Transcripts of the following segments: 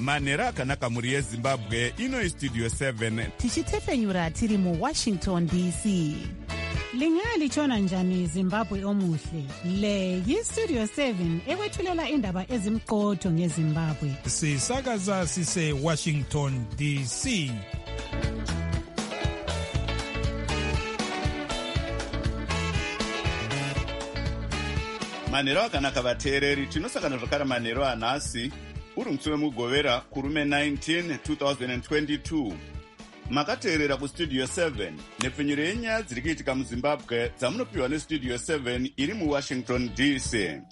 manhero akanaka mhuri yezimbabwe. Ino istudio 7 tichitefenyura tiri muWashington DC. Lingalitshona njani Zimbabwe omuhle? Le yistudio 7 ekwethulela indaba ezimqotho ngeZimbabwe. Sisakaza sise Washington DC. manhero akanaka vateereri. Tinosangana zvakare manhero anhasi uri musi wemugovera kurume 19 2022. Makateerera kustudio 7 nepfenyuro yenyaya dziri kuitika muzimbabwe dzamunopiwa nestudio 7 iri muWashington DC.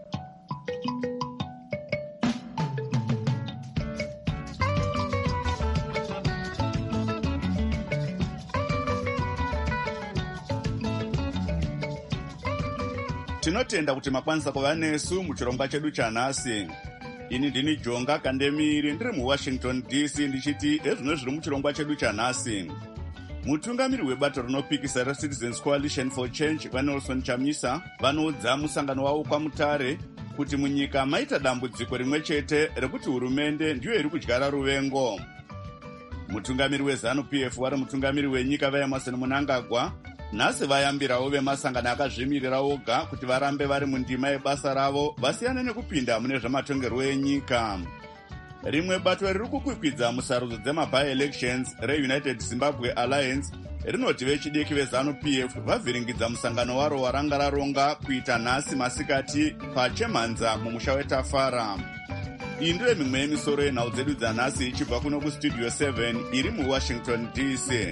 Tinotenda kuti makwanisa kuva nesu muchirongwa chedu chanhasi. Ini ndini Jonga Kandemiri ndiri muWashington DC ndichiti ezvino zviri muchirongwa chedu chanhasi. Mutungamiri webato rinopikisa reCitizens Coalition for Change vaNelson Chamisa vanoudza musangano wavo kwaMutare kuti munyika maita dambudziko rimwe chete rekuti hurumende ndiyo iri kudyara ruvengo. Mutungamiri weZANU-PF vari mutungamiri wenyika vaEmerson Mnangagwa nhasi vayambirawo vemasangano akazvimirira oga kuti varambe vari mundima yebasa ravo vasiyane nekupinda mune zvamatongerwo enyika. Rimwe bato riri kukwikwidza musarudzo dzema-by-elections reUnited Zimbabwe Alliance rinoti vechidiki veZANU-PF vavhiringidza musangano waro waranga raronga kuita nhasi masikati paChemhanza mumusha weTafara. Iyi ndiyo mimwe yemisoro yenhau dzedu dzanhasi ichibva kuno kustudio 7 iri muWashington DC.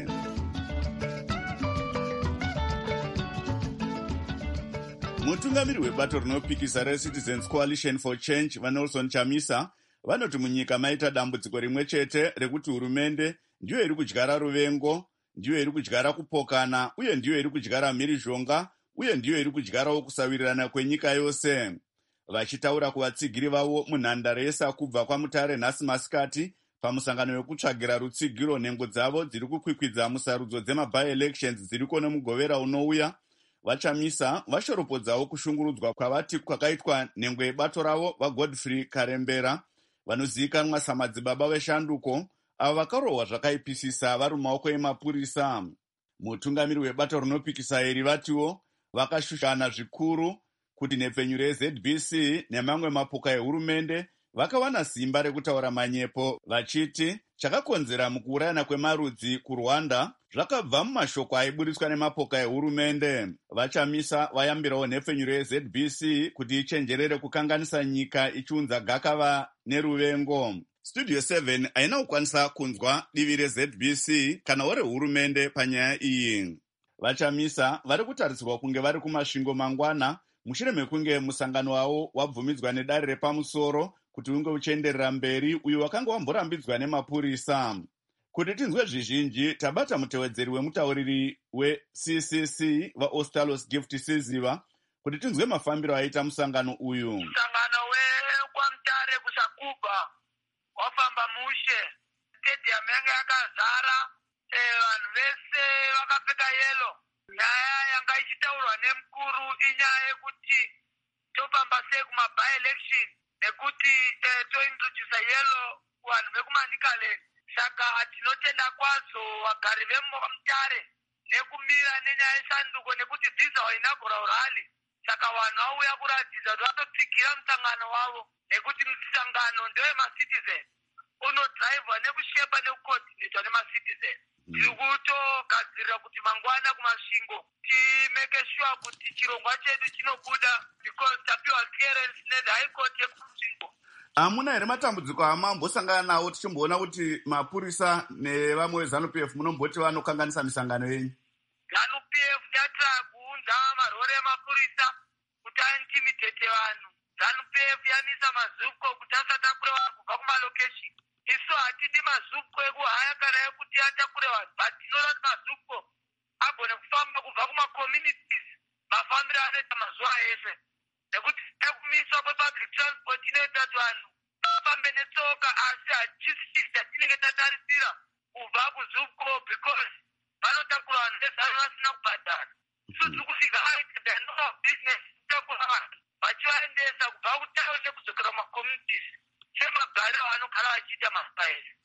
Mutungamiri webato rinopikisa reCitizens Coalition for Change vaNelson Chamisa vanoti munyika maita dambudziko rimwe chete rekuti hurumende ndiyo iri kudyara ruvengo, ndiyo iri kudyara kupokana, uye ndiyo iri kudyara mhirizhonga, uye ndiyo iri kudyarawo kusawirirana kwenyika yose. Vachitaura kuvatsigiri vavo munhandare yeSakubva kwaMutare nhasi masikati pamusangano wekutsvagira rutsigiro nhengo dzavo dziri kukwikwidza musarudzo dzema-by-elections dziriko nemugovera unouya, vaChamisa vashoropodzawo kushungurudzwa kwavati kwakaitwa nhengo yebato ravo vaGodfrey Karembera vanozivikanwa samadzibaba veshanduko avo vakarohwa zvakaipisisa vari mumaoko emapurisa. Mutungamiri webato rinopikisa iri vatiwo vakashushana zvikuru kuti nhepfenyuro yeZBC nemamwe mapoka ehurumende vakawana simba rekutaura manyepo vachiti chakakonzera mukuurayana kwemarudzi kuRwanda zvakabva mumashoko aiburitswa nemapoka ehurumende. VaChamisa vayambirawo nhepfenyuro yeZBC kuti ichenjerere kukanganisa nyika ichiunza gakava neruvengo. Studio 7 haina kukwanisa kunzwa divi reZBC kana rehurumende panyaya iyi. VaChamisa vari kutarisirwa kunge vari kumasvingo mangwana mushure mekunge musangano wavo wabvumidzwa nedare repamusoro kuti unge uchienderera mberi uyo wakanga wamborambidzwa nemapurisa. Kuti tinzwe zvizhinji tabata mutevedzeri wemutauriri weCCC vaOstalos Gift Siziva kuti tinzwe mafambiro aita musangano uyu. Musangano wekwamutare kuSakubva wafamba mushe, stadium yanga yakazara, vanhu vese vakapfeka yelo. Nyaya yanga ichitaurwa nemukuru inyaya yekuti tofamba sei kuma-by-election nekuti tointroduce yelo kuvanhu vekumanikaland. Saka tinotenda kwazvo vagari vemutare nekumira nenyaya yesanduko nekuti this is our inaugural rally. Saka vanhu vauya kuratidza kuti vatotsigira musangano wavo nekuti musangano ndewema-citizen unodhraivhwa nekushepa nekukoordinatwa nema-citizen. Tiri kutogadzirira kuti mangwana kumasvingo timeke sure kuti chirongwa chedu chinobuda because tapiwa clearance neHigh Court yekusvingo. Hamuna here matambudziko amambosangana nawo tichimboona kuti mapurisa nevamwe veZANU-PF munomboti vanokanganisa misangano yenyu? ZANU-PF yatira kuunza marori emapurisa kuti aintimidate vanhu. ZANU-PF yamisa mazupko kuti asatakure vanhu kubva kumalokeshini. Isu hatidi mazupko ekuhaya kana ekuti atakure vanhu, but tinoda kuti mazupko agone kufamba kubva kuma-communities mafambiro anoita mazuva ese. Nekuti ekumiswa kwepublic transport inoita kuti vanhu vafambe netsoka, asi hachisi chatinenge tatarisira kubva kuzupko because vanotakura vanhu vezano vasina kubhadhara. Isu tiri kusvika aita no business kutakura vanhu vachivaendesa kubva kutaunde kudzokera kuma-communities semagariro vanogara vachiita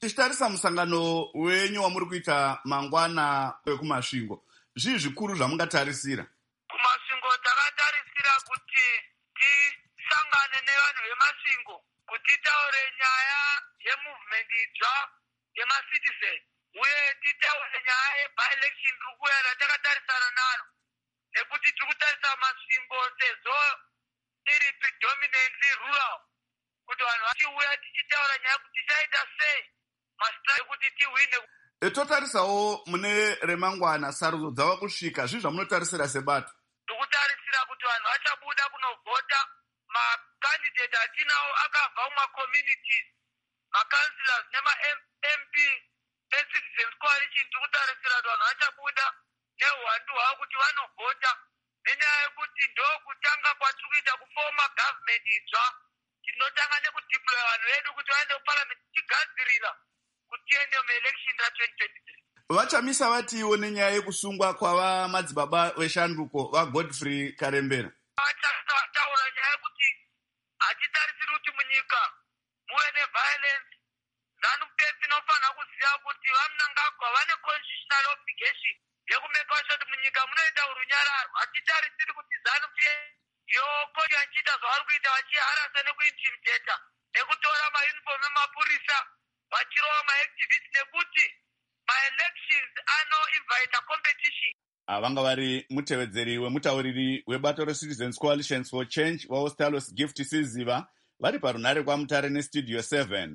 Tichitarisa musangano wenyu wamuri kuita mangwana wekumasvingo, zvii zvikuru zvamungatarisira? Kumasvingo takatarisira kuti tisangane nevanhu vemasvingo, kuti taure nyaya yemovement itsva yemacitizen, uye titaure nyaya yebi-election iri kuuya yatakatarisana nayo, nekuti tiri kutarisa masvingo sezvo iri predominantly rural, kuti vanhu vachiuya tichitaura nyaya kuti tichaita sei masita ekuti tihwine. Totarisawo mune remangwana, sarudzo dzava kusvika, zvii zvamunotarisira sebato? Tikutarisira kuti vanhu vachabuda kunovhota. Makandidate atinawo akabva mumacommunities, maCouncillors nema-MP eCitizens Coalition. Tikutarisira kuti vanhu vachabuda neuwandu hwavo kuti vanovhota, nenyaya yekuti ndokutanga kwatiri kuita kufoma government itsva. Tinotanga nekudeploya vanhu vedu kuti vaende kuparliament tichigadzirira kuti tiende muelection ra2023. Vachamisa vatiwo nenyaya yekusungwa kwava madzibaba veshanduko vaGodfrey Karembera. Vachataura nyaya yekuti hatitarisiri kuti munyika muve neviolence. ZANU-PF inofanira kuziva kuti vaMnangagwa vane constitutional obligation yekumeka sure kuti munyika munoita urunyararo. Hatitarisiri kuti ZANU-PF yokoti vachiita zvavari kuita vachiharasa nekuintimidata nekutora mauniform emapurisa vachirova maactivists, nekuti maelections anoinvita competition. Vanga vari mutevedzeri wemutauriri webato reCitizens Coalition for Change vaOstalos Gift Siziva vari parunare kwaMutare neStudio 7.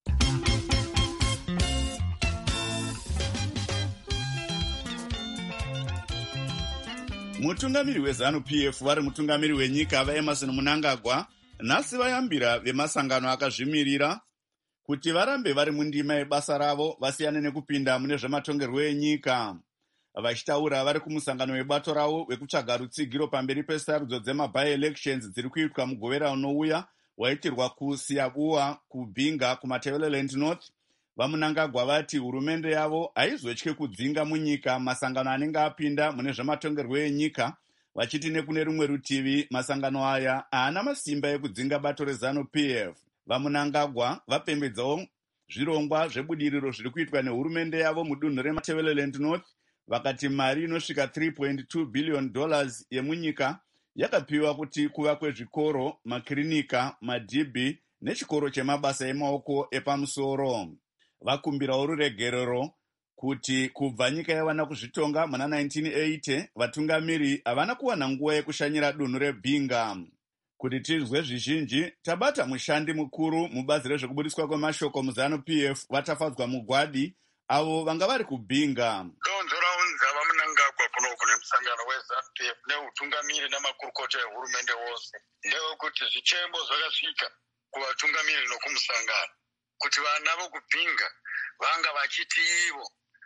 Mutungamiri weZANU-PF vari mutungamiri wenyika vaEmerson Mnangagwa nhasi vayambira vemasangano akazvimirira kuti varambe vari mundima yebasa ravo vasiyane nekupinda mune zvematongerwo enyika. Vachitaura vari kumusangano webato ravo wekutsvaga rutsigiro pamberi pesarudzo dzemabi-elections dziri kuitwa mugovera unouya waitirwa kuSiabua, kuBhinga, kuMatabeleland North. VaMnangagwa vati hurumende yavo haizotye kudzinga munyika masangano anenge apinda mune zvematongerwo enyika, vachiti nekune rumwe rutivi masangano aya haana masimba ekudzinga bato reZANU-PF. VaMnangagwa vapembedzawo zvirongwa zvebudiriro zviri kuitwa nehurumende yavo mudunhu reMatabeleland North, vakati mari inosvika $3.2 billion yemunyika yakapiwa kuti kuvakwe zvikoro, makirinika, madhibhi nechikoro chemabasa emaoko epamusoro. Vakumbirawo ruregerero kuti kubva nyika yawana kuzvitonga muna 1980 vatungamiri havana kuwana nguva yekushanyira dunhu reBhinga. Kuti tizwe zvizhinji, tabata mushandi mukuru mubazi rezvekubudiswa kwemashoko muZANU-PF vatafadzwa mugwadi avo vanga vari kuBhinga. Donzo raunza vaMnangagwa kuno kune musangano weZANU-PF neutungamiri namakurukota ehurumende wose ndewekuti zvichembo zvakasvika kuvatungamiri nokumusangano kuti vana vokuBhinga vanga vachiti ivo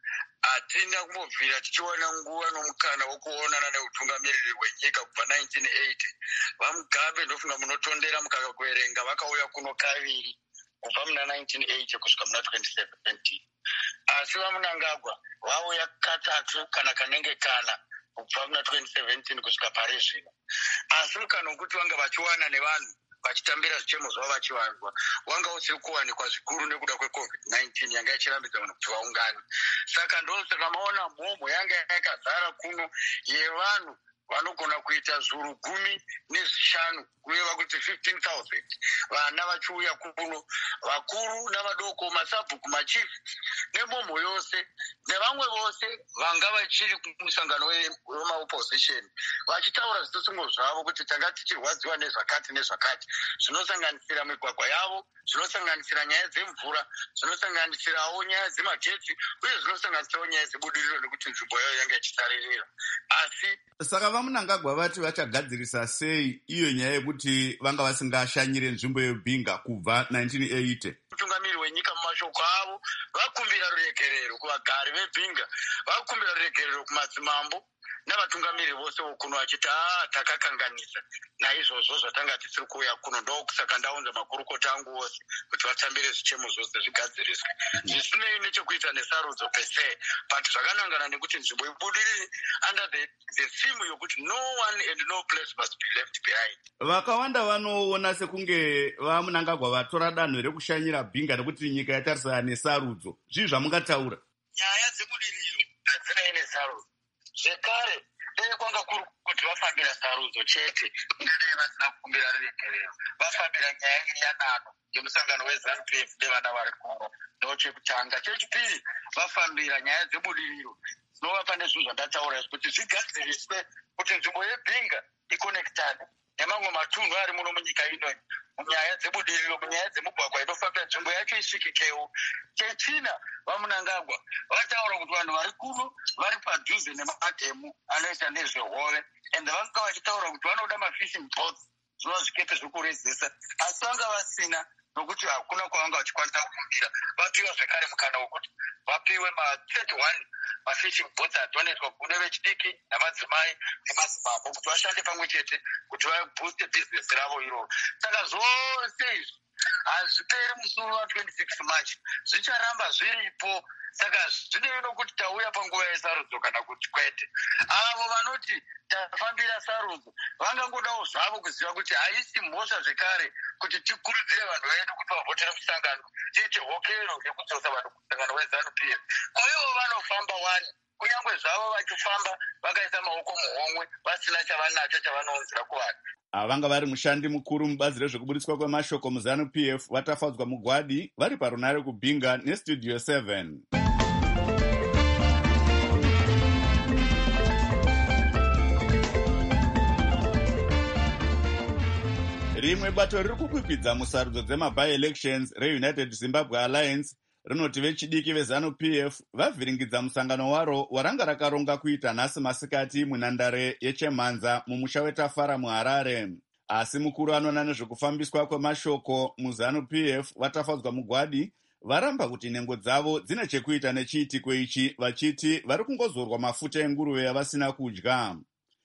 hatina kumbobvira tichiwana nguva nomukana wokuonana neutungamiriri hwenyika kubva 1980. VaMugabe ndofunga munotondera mukakakuverenga vakauya kuno kaviri kubva muna 1980 kusvika muna 2017. Asi vaMnangagwa vauya katatu kana kanenge kana kubva muna 2017 kusvika pari zvino. Asi mukana wokuti vanga vachiwana nevanhu vachitambira zvichemo zvavo vachivanzwa wanga usiri kuwanikwa zvikuru nekuda kweCovid-19 yanga ichirambidza vanhu kuti vaungane. Saka ndosaka maona mhomho yanga yakazara kuno yevanhu vanogona kuita zviuru 15 kureva kuti 15,000 vana vachiuya kuno, vakuru navadoko, masabhuku, machief nemhomho yose nevamwe vose vanga vachiri kumusangano wemaopposition vachitaura zvitosungo zvavo kuti tanga tichirwadziwa nezvakati nezvakati, zvinosanganisira migwagwa yavo, zvinosanganisira nyaya dzemvura, zvinosanganisirawo nyaya dzemagetsi uye zvinosanganisirawo nyaya dzebudiriro nekuti nzvimbo yayo yanga ichisaririra. Asi saka vaMnangagwa vati vachagadzirisa sei iyo nyaya yekuti vanga vasingashanyire nzvimbo yeBhinga kubva 1980. Mutungamiri wenyika mumashoko avo vakumbira ruregerero kuvagari veBhinga, vakumbira ruregerero kumadzimambo navatungamiri vose vokuno vachiti takakanganisa naizvozvo zvatanga tisiri kuuya kuno ndokusaka ndaunza makurukota angu vose kuti vatambire zvichemo zvose zvigadziriswe zvisinei nechekuita nesarudzo pese but zvakanangana nekuti nzvimbo ibudirire under the theme yokuti no one and no place must be left behind. Vakawanda vanoona sekunge vaMunangagwa vatora danho rekushanyira Bhinga nekuti nyika yatarisana nesarudzo. Zvii zvamungataura? Nyaya dzebudiriro hadzina nesarudzo. Zvekare kwanga kuri kuti vafambira sarudzo chete ingadai vasina kukumbira ruregerero. Vafambira nyaya iri yanano yemusangano weZANU-PF nevana vari kuno ndochekutanga. Chechipiri vafambira nyaya dzebudiriro dzinovapa nezvinhu zvandataura kuti zvigadziriswe kuti nzvimbo yeBhinga ikonekitane nemamwe matunhu ari muno munyika ino munyaya dzebudiriro, munyaya dzemugwagwa inofambira nzvimbo yacho isvikikewo. Chechina vaMunangagwa vataura kuti vanhu vari kuno vari padhuze nemadhemu anoita nezvehove ende vanga vachitaura kuti vanoda mafishing boats zvinova zvikepe zvekurezesa asi vanga vasina nokuti hakuna kwavanga vachikwanisa kukumbira. Vapiwa zvekare mukana wokuti vapiwe ma31 mafishing boats adonetwa kune vechidiki namadzimai nemadzimambo kuti vashande pamwe chete kuti vabooste bhizinesi ravo iroro. Saka zvose izvi hazviperi musoro wa26 March, zvicharamba zviripo. Saka zvinei nokuti tauya panguva yesarudzo kana kuti kwete. Avo vanoti tafambira sarudzo vangangodawo zvavo kuziva kuti haisi mhosva zvekare kuti tikurudzire vanhu vedu kuti vavhotera musangano tiite hokero yekudzosa vanhu kumusangano weZANU-PF. Kwaivo vanofamba wani kunyange zvavo vachifamba vakaisa maoko muhomwe vasina chavanacho chavanounzira kuvanhu. Vanga vari mushandi mukuru mubazi rezvekuburitswa kwemashoko muZANU-PF vatafadzwa mugwadi vari parunare kuBhinga neStudio 7. Rimwe bato riri kukwikwidzwa musarudzo dzema-by-elections reUnited Zimbabwe Alliance rinoti vechidiki veZANU-PF vavhiringidza musangano waro waranga rakaronga kuita nhasi masikati munhandare yeChemhanza mumusha weTafara muHarare. Asi mukuru anoona nezvekufambiswa kwemashoko muZANU-PF vatafadzwa mugwadi varamba kuti nhengo dzavo dzine chekuita nechiitiko ichi vachiti vari kungozorwa mafuta enguruve yavasina kudya.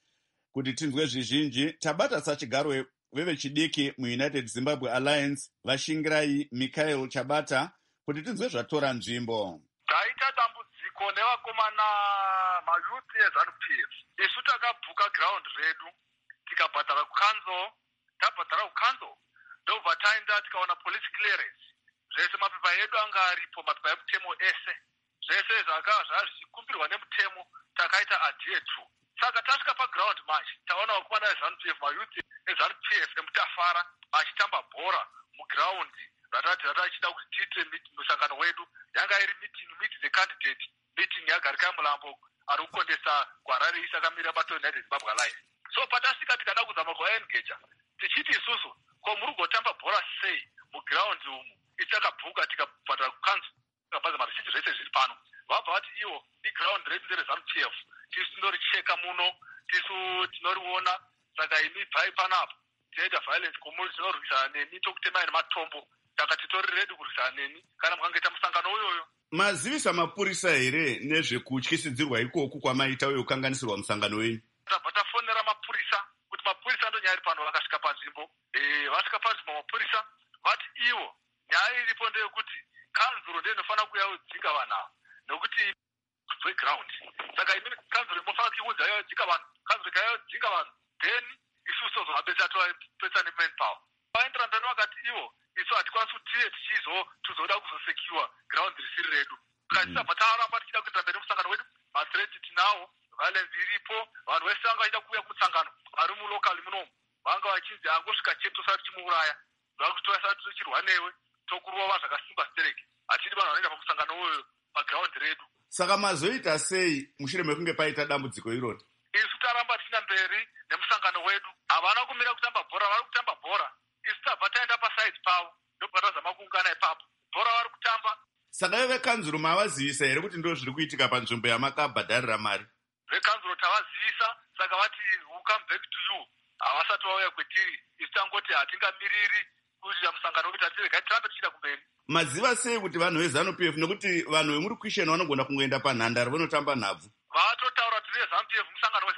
Kuti tinzwe zvizhinji tabata sachigaro vevechidiki muUnited Zimbabwe Alliance Vashingirai Michael Chabata kuti tinzwe zvatora nzvimbo. Taita dambudziko nevakomana mayuthi eZANU-PF. Isu takabhuka ground redu tikabhadhara kukanzo, tabhadhara kukanzo ndobva taenda tikaona police clearance. Zvese mapepa edu anga aripo, mapepa emutemo ese. Zvese zvakava zvichikumbirwa nemutemo takaita adhere to. Saka tasvika paground match taona vakomana veZANU-PF mayuthi eZANU-PF emutafara achitamba bhora muground ratati achida kuti tiite musangano wedu. Yanga iri meet the candidate, meeting yaGarika Mulambo ari kukondesa kuHarare East akamira bato United Zimbabwe Alliance. So patasvika tikada kuzama kuvaengeja tichiti isusu ko muri kutamba bhora sei muground umu itakabhuka tikabhadhara kukanzo tikabhaza marisiti zvese zviri pano. Vabva vati iwo iground redu ndereZANU-PF tisu tinoricheka muno, tisu tinoriona, saka imi bvai panapa tiaita violence komuri tinorwisana nemi tokutemai nematombo. Saka titori redu kurwisana nemi kana mukangoita musangano uyoyo. Mazivisa mapurisa here nezvekutyisidzirwa ikoku kwamaita uye kukanganisirwa musangano wenyu? Tabva tafonera mapurisa kuti mapurisa ndonyari pano vakasvika panzvimbo. Vasvika panzvimbo mapurisa vati iwo nyaya iripo ndeyekuti kanzuro ndiyo inofanira kuuya kudzinga vanhu ava nokuti ground. Saka imini kanzuro inofanira kuiudza yodzinga vanhu, kanzuro ikayodzinga vanhu then isusu tozovapesa toapesa nemanpower. Vaendera mberi vakati iwo isu hatikwanisi kuti tizoda kuzosekiwa ground risiri redu. Tisabva taramba tichida kuenda mberi musangano wedu, mathreat tinawo, violence iripo, vanhu vese vanga vachida kuuya kumusangano vari mulokali munomu vanga vachinzi angosvika chete tosati tichimuuraya, vakuti tosati tichirwa newe tokurova zvakasimba stereki. Hatidi vanhu vanoenda pamusangano uyoyo paground redu. Saka mazoita sei mushure mekunge paita dambudziko irori? Isu taramba tichina mberi nemusangano wedu, havana kumira kutamba bhora, vari kutamba bhora. Isu tabva taenda paside pavo ndobva tazama kuungana ipapo, bhora vari kutamba. Saka vekanzuro mavazivisa here kuti ndo zviri kuitika panzvimbo yamakabhadharira mari? Vekanzuro tavazivisa, saka vati we'll come back to you. Havasati vauya kwetiri, isu tangoti hatingamiriri kuitira musangano wekuti hatirega tirambe tichida kumberi. Maziva sei kuti vanhu veZANU-PF nekuti vanhu vemuri kwisheni vanogona kungoenda panhandare vanotamba nhabvu? Vatotaura kuti veZANU-PF musangano weZANU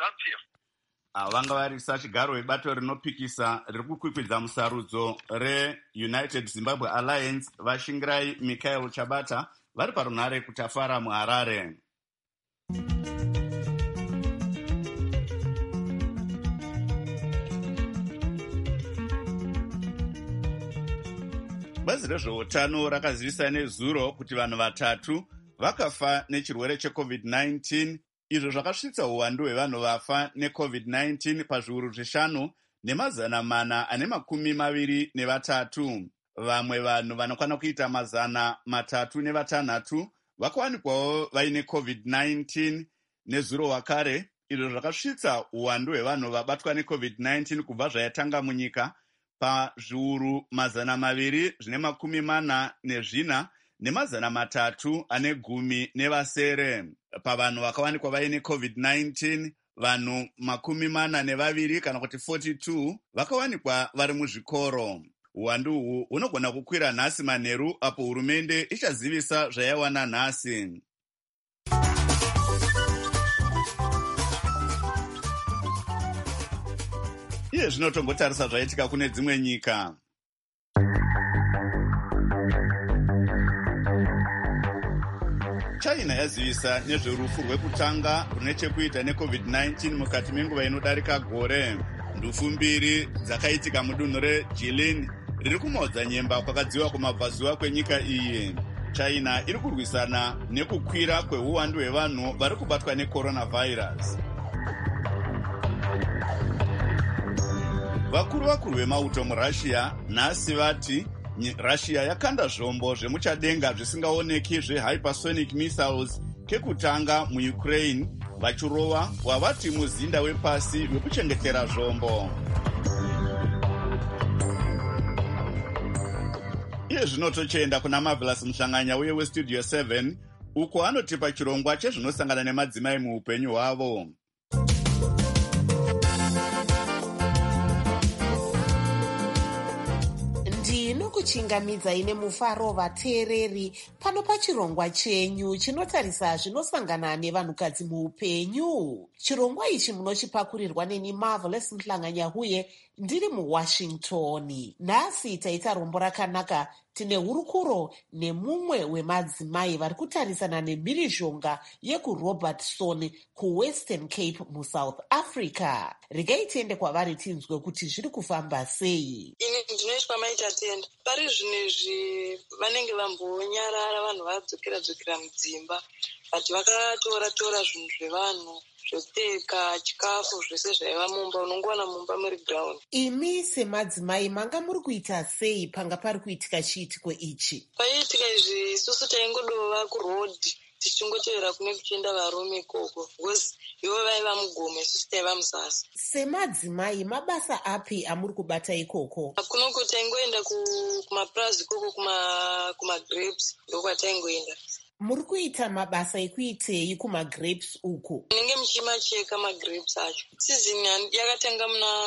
ZANU-PF. Vanga varisa chigaro vebato rinopikisa riri kukwikwidza musarudzo reUnited Zimbabwe Alliance Vashingirai Michael Chabata vari parunhare kutafara muHarare. Bazi rezveutano rakazivisa nezuro kuti vanhu 3 vakafa nechirwere cheCovid-19, izvo zvakasvitsa uwandu hwevanhu vafa neCovid-19 pazviuru 5,423. Vamwe vanhu vanokwana kuita 306 vakawanikwawo vaine COVID-19 nezuro wakare, izvo zvakasvitsa uwandu hwevanhu vabatwa neCovid-19 kubva zvayatanga munyika pazviuru 244 ne310 pavanhu vakawanikwa vaine COVID-19. Vanhu 42 kana kuti 42 vakawanikwa vari muzvikoro. Uwandu uhu hunogona kukwira nhasi manheru apo hurumende ichazivisa zvayawana nhasi. Iye zvino tongotarisa zvaitika kune dzimwe nyika. China yazivisa nezverufu rwekutanga rune chekuita neCovid-19 mukati menguva inodarika gore. Ndufu 2 dzakaitika mudunhu reJilin riri kumaudza nyemba kwakadziwa kumabvazuva kwenyika iyi. China iri kurwisana nekukwira kweuwandu hwevanhu vari kubatwa necoronavirus. Vakuru vemauto muRussia nhasi vati Russia yakanda zvombo zvemuchadenga zvisingaoneki zvehypersonic missiles kekutanga muUkraine, vachirova wavati muzinda wepasi wekuchengetera zvombo. Iye zvino tochenda kuna Marvelous Mushanganya uye weStudio 7 uko anotipa chirongwa chezvinosangana nemadzimai muupenyu hwavo. Kuchingamidza ine mufaro vateereri pano pachirongwa chenyu chinotarisa zvinosangana nevanhukadzi muupenyu. Chirongwa ichi munochipakurirwa neni Marvelous Muhlanganya uye ndiri muWashington. Nhasi taita rombo rakanaka. Tine hurukuro nemumwe wemadzimai vari kutarisana nemhirizhonga yekuRobertson kuWestern Cape muSouth Africa. Regai tiende kwavari tinzwe kuti zviri kufamba sei. Ini ndinoitwa maita tenda. Pari zvinezvi vanenge vambonyarara vanhu vadzokera mudzimba. Vati vakatora zvinhu zvevanhu zvekupfeka, chikafu, zvese zvaiva mumba, unongowana mumba muri ground. Imi semadzimai manga muri kuita sei panga pari kuitika chiitiko ichi? Paiitika izvi isusu taingodova kurodhi tichingotevera kune kuchienda varume ikoko, because ivo vaiva mugome, isusu taiva muzasi. Semadzimai mabasa api amuri kubata ikoko? Kunoko taingoenda kumaplaza ikoko kumagrapes, ndokwataingoenda. Muri kuita mabasa ekuitei kumagrapes uku? Munenge muchimacheka magrapes acho. Season yakatanga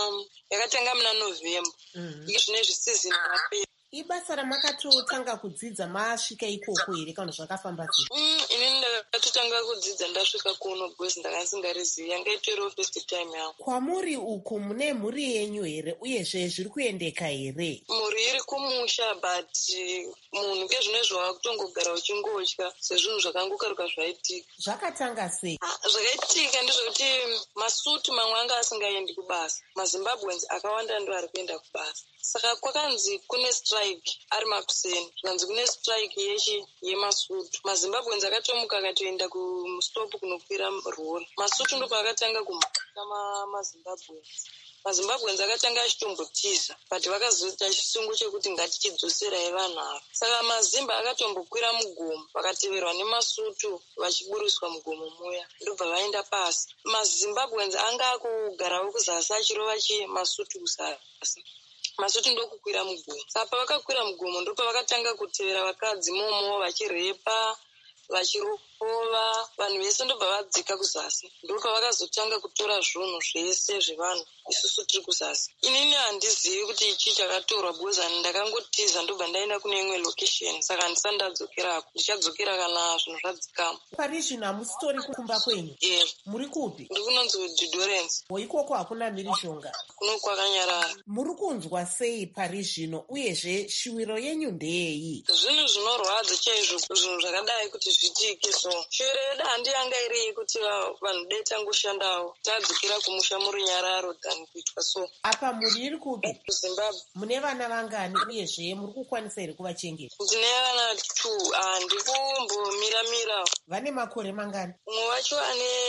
muna November. Zvinezvi season yapera. Ibasa ramakatotanga kudzidza masvika ikoko here kana zvakafamba sei? Ini ndakatotanga kudzidza ndasvika kuno because ndakasingarizivi, yanga itoriwo first time yangu. Kwamuri uku mune mhuri yenyu here uyezve zviri kuendeka here? Mhuri iri kumusha, but munhu ngezvinezvi wakutongogara uchingotya sezvinhu zvakangokaruka zvaitika. Zvakatanga sei? Zvakaitika ndezvekuti masutu mamwe anga asingaendi kubasa. MaZimbabweans akawanda ndo ari kuenda kubasa. Saka kwakanzi kune strike ari makuseni, zvanzi kune strike yemasutu. MaZimbabweans akatomuka akatoenda kustop kunokwira rori. Masutu ndo paakatanga kumhaka maZimbabweans. MaZimbabweans akatanga achitombotiza, but vakazoita chisungo chekuti ngatichidzoserai vanhu ava. Saka maZimba akatombokwira mugomo, vakateverwa nemasutu vachiburiswa mugomo muya, ndobva vaenda pasi. MaZimbabweans anga akugarawo kuzasi achirova masutu kuzasi. Masutu ndokukwira mugomo. Saka pavakakwira mugomo ndipo vakatanga kutevera vakadzi momo, vachirepa, zvakapova, vanhu vese ndobva vadzika kuzasi. Ndopavakazotanga kutora zvinhu zvese zvevanhu, isusu tiri kuzasi. Inini handizivi kuti ichi chakatorwa because ndakangotiza ndobva ndaenda kune imwe location, saka handisati ndadzokerako. Ndichadzokera kana zvinhu zvadzikamo. Pari zvino hamusitori kumba kwenyu? Muri kupi? Ndiri kunonzi Didorens. Ikoko hakuna mhirizhonga? Kuno kwakanyarara. Muri kunzwa sei pari zvino, uyezve shuviro yenyu ndeyei? Zvinhu zvinorwadza chaizvo zvinhu zvakadai kuti zvitike. So shuviro yedu handi yanga iri kuti vanhu dai tangoshandawo, tadzikira kumusha muri nyararo than kuitwa so. Apa muri kupi? Zimbabwe. Mune vana vangani uyezve muri kukwanisa here kuvachengeta? Ndine vana 2, handi kumbomira. Vane makore mangani? Umwe wacho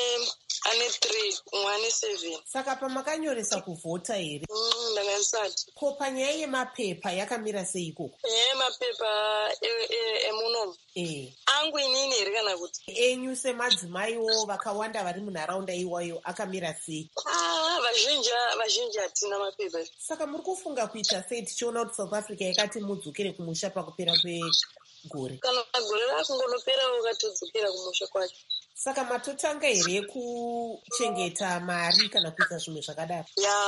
ane 3, umwe ane 7. Saka pamakanyoresa kuvhota here? Ndanga ndisati. Ko panyaya yemapepa yakamira sei ikoko? Panyaya yemapepa emunomu angu inini here kana kuti enyu semadzimaiwo vakawanda vari munharaunda iwayo akamira sei? Vazhinji hatina mapepa. Saka muri kufunga kuita sei tichiona kuti South Africa yakati mudzokere kumusha pakupera kwegore? Kana gore rakungonopera ukatodzokera kumusha kwacho. Saka matotanga here kuchengeta mari kana kuita zvimwe zvakadaro?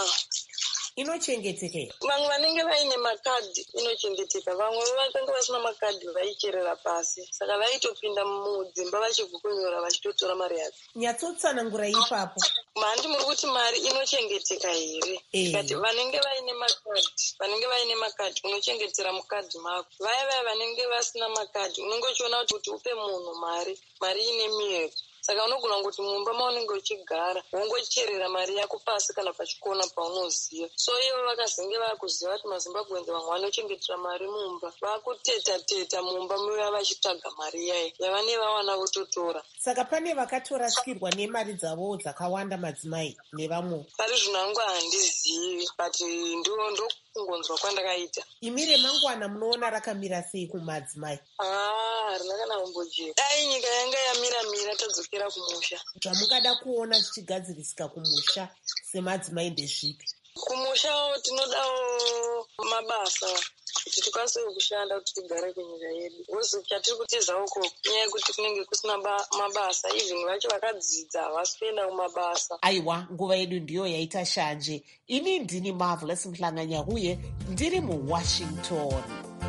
Inochengeteka here? Vamwe vanenge vaine makadhi inochengeteka, vamwe vakanga vasina makadhi vaicherera pasi, saka vaitopinda mudzimba vachigukonyora vachitotora mari yacho. Nyatsotsanangura ipapo. Mandi muri kuti mari inochengeteka here? Kati vanenge vaine makadhi unochengetera mukadhi mako. Vaya vanenge vasina makadhi unongochiona kuti upe munhu mari ine miyero. Saka unogona kuti mumba maunenge uchigara wongocherera mari yako pasi kana pachikona paunoziva. So ivo vakazenge vakuziva kuti maZimbabwenzi vamwe vanochengetera mari mumba, vakuteta mumba muya vachitsvaga mari yayo yavane vawana vototora. Saka pane vakatorasikirwa nemari dzavo dzakawanda madzimai nevamwe? Pari zvino hangu handizivi, but ndo kungonzwa kwandakaita. Imi remangwana munoona rakamira sei kumadzimai? Harina kana kumbojeka. Dai nyika yanga yamira tadzokera kumusha. Zvamungada kuona zvichigadzirisika kumusha semadzimai ndezvipi? Kumusha tinodawo mabasa kuti tikwanise kushanda kuti tigare kunyika yedu. Uzi chatiri kutiza uko nyaya yekuti kunenge kusina mabasa, even vacho vakadzidza havasi kuenda kumabasa. Aiwa, nguva yedu ndiyo yaita shanje. Ini ndini Marvelous Mhlanganya uye ndiri muWashington.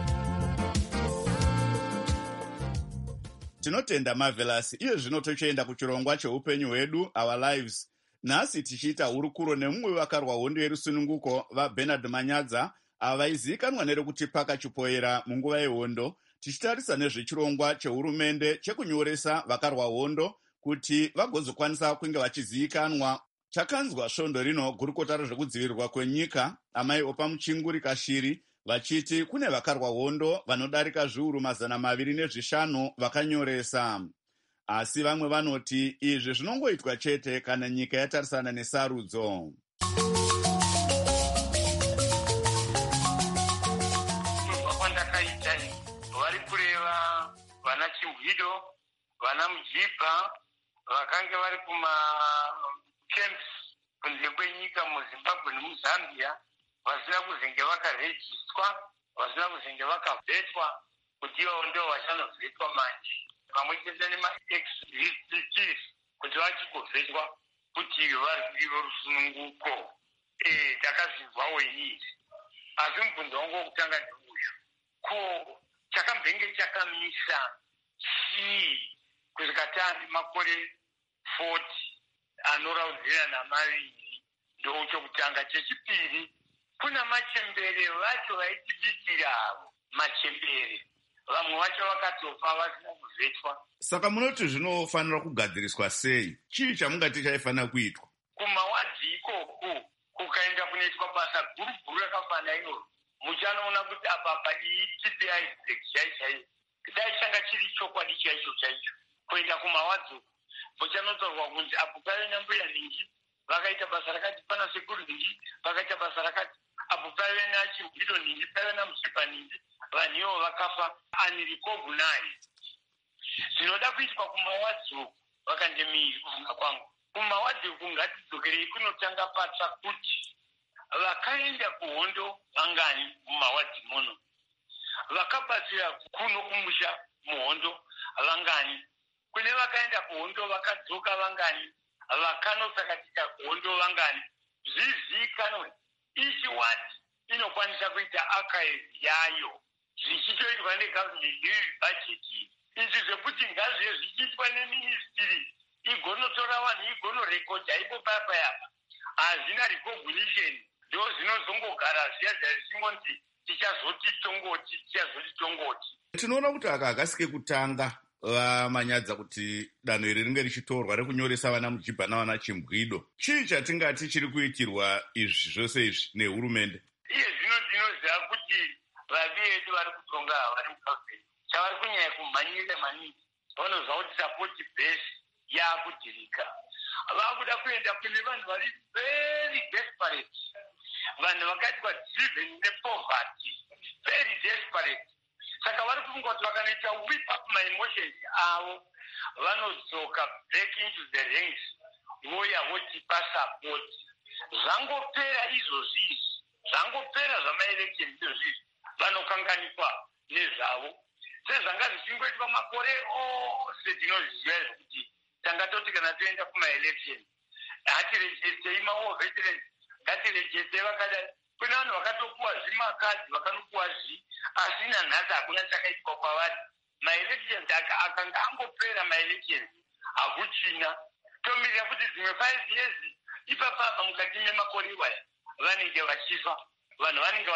Tinotenda Marvelous. Iye zvino tochienda kuchirongwa cheupenyu hwedu, Our Lives. Nhasi tichiita hurukuro nemumwe vakarwa hondo yerusununguko vaBernard Manyadza avaizivikanwa nerekuti pakachipoera munguva yehondo, tichitarisa nezvechirongwa chehurumende chekunyoresa vakarwa hondo kuti vagozokwanisa kunge vachizivikanwa. Takanzwa svondo rino gurukota rezvekudzivirirwa kwenyika amai Opa Muchinguri Kashiri vachiti kune vakarwa hondo vanodarika zviuru 205 vakanyoresa. Asi vamwe vanoti izvi zvinongoitwa chete kana nyika yatarisana nesarudzo. Kwandakaita vari kureva vana Chimbwido, vana Mujibha vakange vari kumacamps kunze kwenyika muZimbabwe nemuZambia, vasina kuzenge vakarejistwa, vasina kuzenge vakavhetwa kuti ivo ndo vachanozvetwa manje, pamwe chete nema-ex-visitors kuti vachigovhetwa kuti vari rusununguko. Takazvizwawo inizvi. Asi mubvunzo wangu wokutanga ndeuyu. Ko chakambenge chakamisa chii kusvika taane makore 40 anoraudzirana maviri? Ndochokutanga. Chechipiri, kuna machembere vacho vaitibikira avo machembere, vamwe vacho vakatofa vasina kuvhetwa. Saka munoti zvinofanira kugadziriswa sei? Chii chamungati chaifanira kuitwa? Kumawadhi ikoko kukaenda kunoitwa basa guru rakafanana iroro, muchanoona kuti apa iyi TPI chaichai dai changa chiri chokwadi chaicho kuenda kumawadhi uko muchanotorwa kunzi apo paive nambuya ningi vakaita basa rakati, pana sekuru ningi vakaita basa rakati, apo paive naChimbwido ningi, paive naMusipa ningi, vanhu ivo vakafa unrecognized. Zvinoda kuitwa kumawadhi uko vakandemiri kufunga kwangu. Kumawadhi uku ngatidzokerei kunotanga patsva kuti vakaenda kuhondo vangani mumawadhi muno, vakabatsira kuno kumusha muhondo vangani, kune vakaenda kuhondo vakadzoka vangani, vakanosakatika kuhondo vangani. Zvizikanwe each ward inokwanisa kuita archive yayo zvichitoitwa negovernment budget. Izvi zvekuti ngazvive zvichiitwa neministry igonotora vanhu igonorekodha ipo papayapa hazvina recognition, ndo zvinozongogara zviya zvazvingonzi tichazoti tongoti. Tinoona kuti aka hakasike kutanga vamanyadza kuti danho iri ringe richitorwa rekunyoresa vana mujibha navana chimbwido. Chii chatingati chiri kuitirwa izvi zvose izvi nehurumende? Iye zvino ndinoziva kuti vavi vedu vari kutonga vari mugavheni chavari kunyanya kumhanyira maningi, vanoziva kuti sapoti base yakudirika. Vakuda kuenda kune vanhu vari very desperate, vanhu vakaitwa driven nepoverty, very desperate. Saka vari kufunga kuti vakanoita whip up my emotions avo vanodzoka back into the ranks voya votipa support. Zvangopera izvozvi, zvangopera zvamaelection izvozvi, vanokanganikwa nezvavo. Sezvanga zvichingoitwa makore ose tinoziva zvekuti tangatoti kana toenda kumaelection hatirejestei mawo veterans, ngatirejestei vakadai. Kune vanhu vakatopuwa zvimakadzi vakanopuwa asina nhasi hakuna chakaitwa kwavari. Maelections akanga angopera maelections hakuchina. Tomirira kuti dzimwe 5 years ipapapa mukati memakore iwaya vanenge vachifa, vanhu vanenge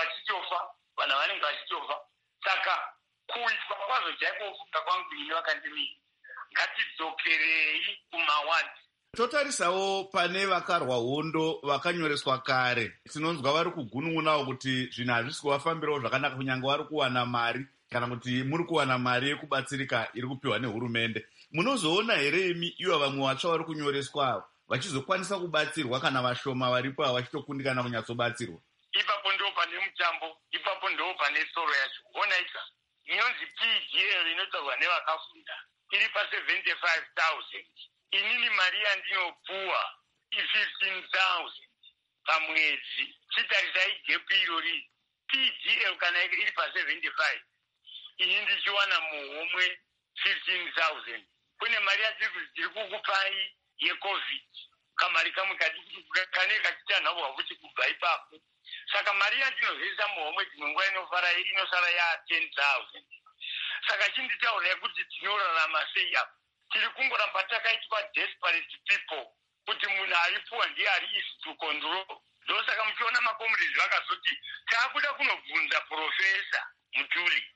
vachitofa. Saka kuitwa kwazvo chaiko kufunga kwangu ine vakandimira, ngatidzokerei kumawadi. Totarisawo pane vakarwa hondo vakanyoreswa kare. Tinonzwa vari kugunun'unawo kuti zvinhu hazvisi kuvafambirawo zvakanaka kunyange vari kuwana mari kana kuti muri kuwana mari yekubatsirika iri kupiwa nehurumende. Munozoona here imi ivo vamwe vatsva vari kunyoreswa vachizokwanisa kubatsirwa kana vashoma varipo vachitokundikana kunyatsobatsirwa? Ipapo ndo pane mutambo, ipapo ndo pane soro yacho. Onaika inonzi PGL inotorwa nevakafunda iri pa75,000. Inini mari yandinopuwa i15,000 pamwedzi. Chitarisai gap irori. PGL kana iri pa75, ini ndichiwana muhomwe 15,000. Kune mari yadziri kukupai yeCovid, kamari kamwe kane kachitanhauwa kuti kubva ipapo. Saka mari yandinozoisa muhomwe dzimwe nguva inosara ya10,000. Saka chinditaurira kuti tinorarama sei apa. Tiri kungoramba takaitwa desperate people kuti munhu aripuwa ndiye ari easy to control. Ndosaka muchiona makomrades vakazoti taakuda kunobvunza Profesa Mutuli